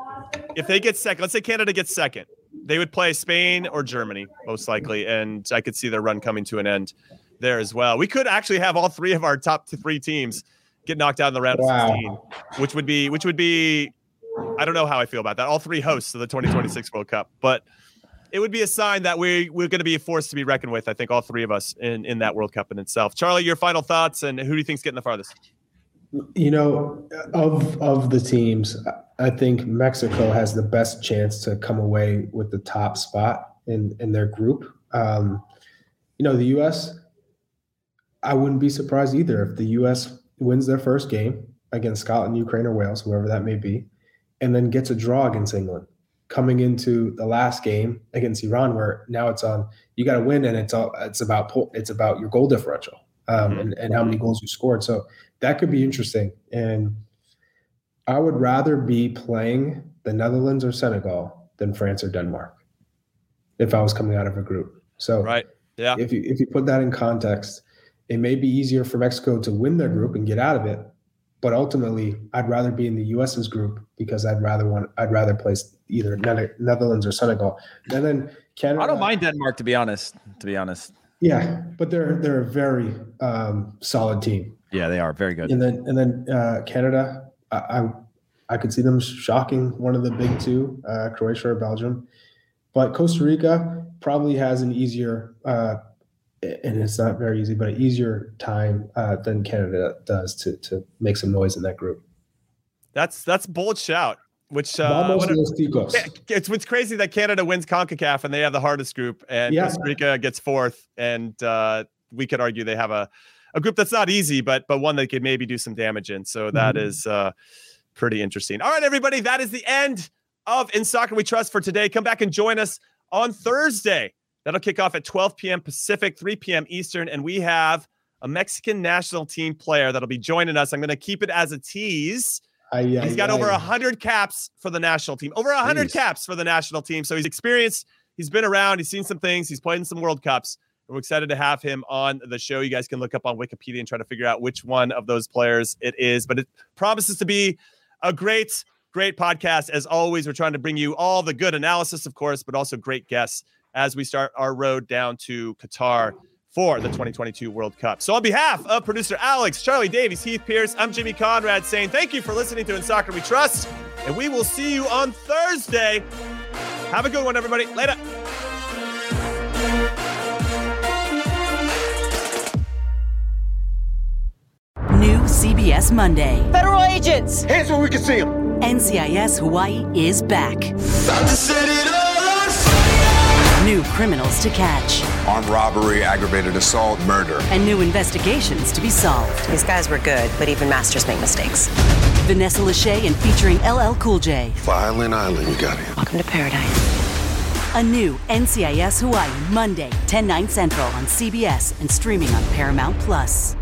Speaker 1: if they get second, let's say Canada gets second, they would play Spain or Germany most likely, and I could see their run coming to an end there as well. We could actually have all three of our top three teams get knocked out in the round wow. of sixteen, which would be which would be I don't know how I feel about that. All three hosts of the twenty twenty-six World Cup, but it would be a sign that we we're going to be a force to be reckoned with. I think all three of us in, in that World Cup in itself. Charlie, your final thoughts, and who do you think's getting the farthest?
Speaker 3: You know, of of the teams, I think Mexico has the best chance to come away with the top spot in in their group. Um, you know, the U S, I wouldn't be surprised either if the U S wins their first game against Scotland, Ukraine, or Wales, whoever that may be, and then gets a draw against England. Coming into the last game against Iran, where now it's on, you got to win, and it's all, it's about it's about your goal differential um, mm-hmm. and, and how many goals you scored. So that could be interesting. And I would rather be playing the Netherlands or Senegal than France or Denmark if I was coming out of a group. So
Speaker 1: right, yeah.
Speaker 3: If you if you put that in context, it may be easier for Mexico to win their group and get out of it. But ultimately, I'd rather be in the U S's group because I'd rather want I'd rather place either Netherlands or Senegal. And then Canada.
Speaker 2: I don't mind Denmark, to be honest. To be honest.
Speaker 3: Yeah, but they're they're a very um, solid team.
Speaker 2: Yeah, they are very good.
Speaker 3: And then and then uh, Canada, I, I I could see them shocking one of the big two, uh, Croatia or Belgium. But Costa Rica probably has an easier. Uh, and it's not very easy, but an easier time uh, than Canada does to to make some noise in that group.
Speaker 1: That's that's bold shout. Which uh,
Speaker 3: Vamos
Speaker 1: what,
Speaker 3: los ticos.
Speaker 1: It's what's crazy that Canada wins CONCACAF and they have the hardest group, and yeah. Costa Rica gets fourth, and uh, we could argue they have a, a group that's not easy, but but one that could maybe do some damage in. So that mm-hmm. is uh, pretty interesting. All right, everybody, that is the end of In Soccer We Trust for today. Come back and join us on Thursday. That'll kick off at twelve p.m. Pacific, three p.m. Eastern, and we have a Mexican national team player that'll be joining us. I'm going to keep it as a tease. Aye, aye, he's got aye. over one hundred caps for the national team. Over one hundred Jeez. caps for the national team. So he's experienced. He's been around. He's seen some things. He's played in some World Cups. We're excited to have him on the show. You guys can look up on Wikipedia and try to figure out which one of those players it is. But it promises to be a great, great podcast. As always, we're trying to bring you all the good analysis, of course, but also great guests as we start our road down to Qatar for the twenty twenty-two World Cup. So on behalf of producer Alex, Charlie Davies, Heath Pierce, I'm Jimmy Conrad saying thank you for listening to In Soccer We Trust, and we will see you on Thursday. Have a good one, everybody. Later.
Speaker 7: New C B S Monday.
Speaker 8: Federal agents!
Speaker 9: Hands where we can see them.
Speaker 7: N C I S Hawaii is back.
Speaker 9: Time to set it up.
Speaker 7: New criminals to catch.
Speaker 10: Armed robbery, aggravated assault, murder.
Speaker 7: And new investigations to be solved.
Speaker 8: These guys were good, but even masters make mistakes.
Speaker 7: Vanessa Lachey and featuring L L Cool J.
Speaker 10: Violent Island, you got it.
Speaker 8: Welcome to paradise.
Speaker 7: A new N C I S Hawaii, Monday, ten, nine Central on C B S and streaming on Paramount Plus.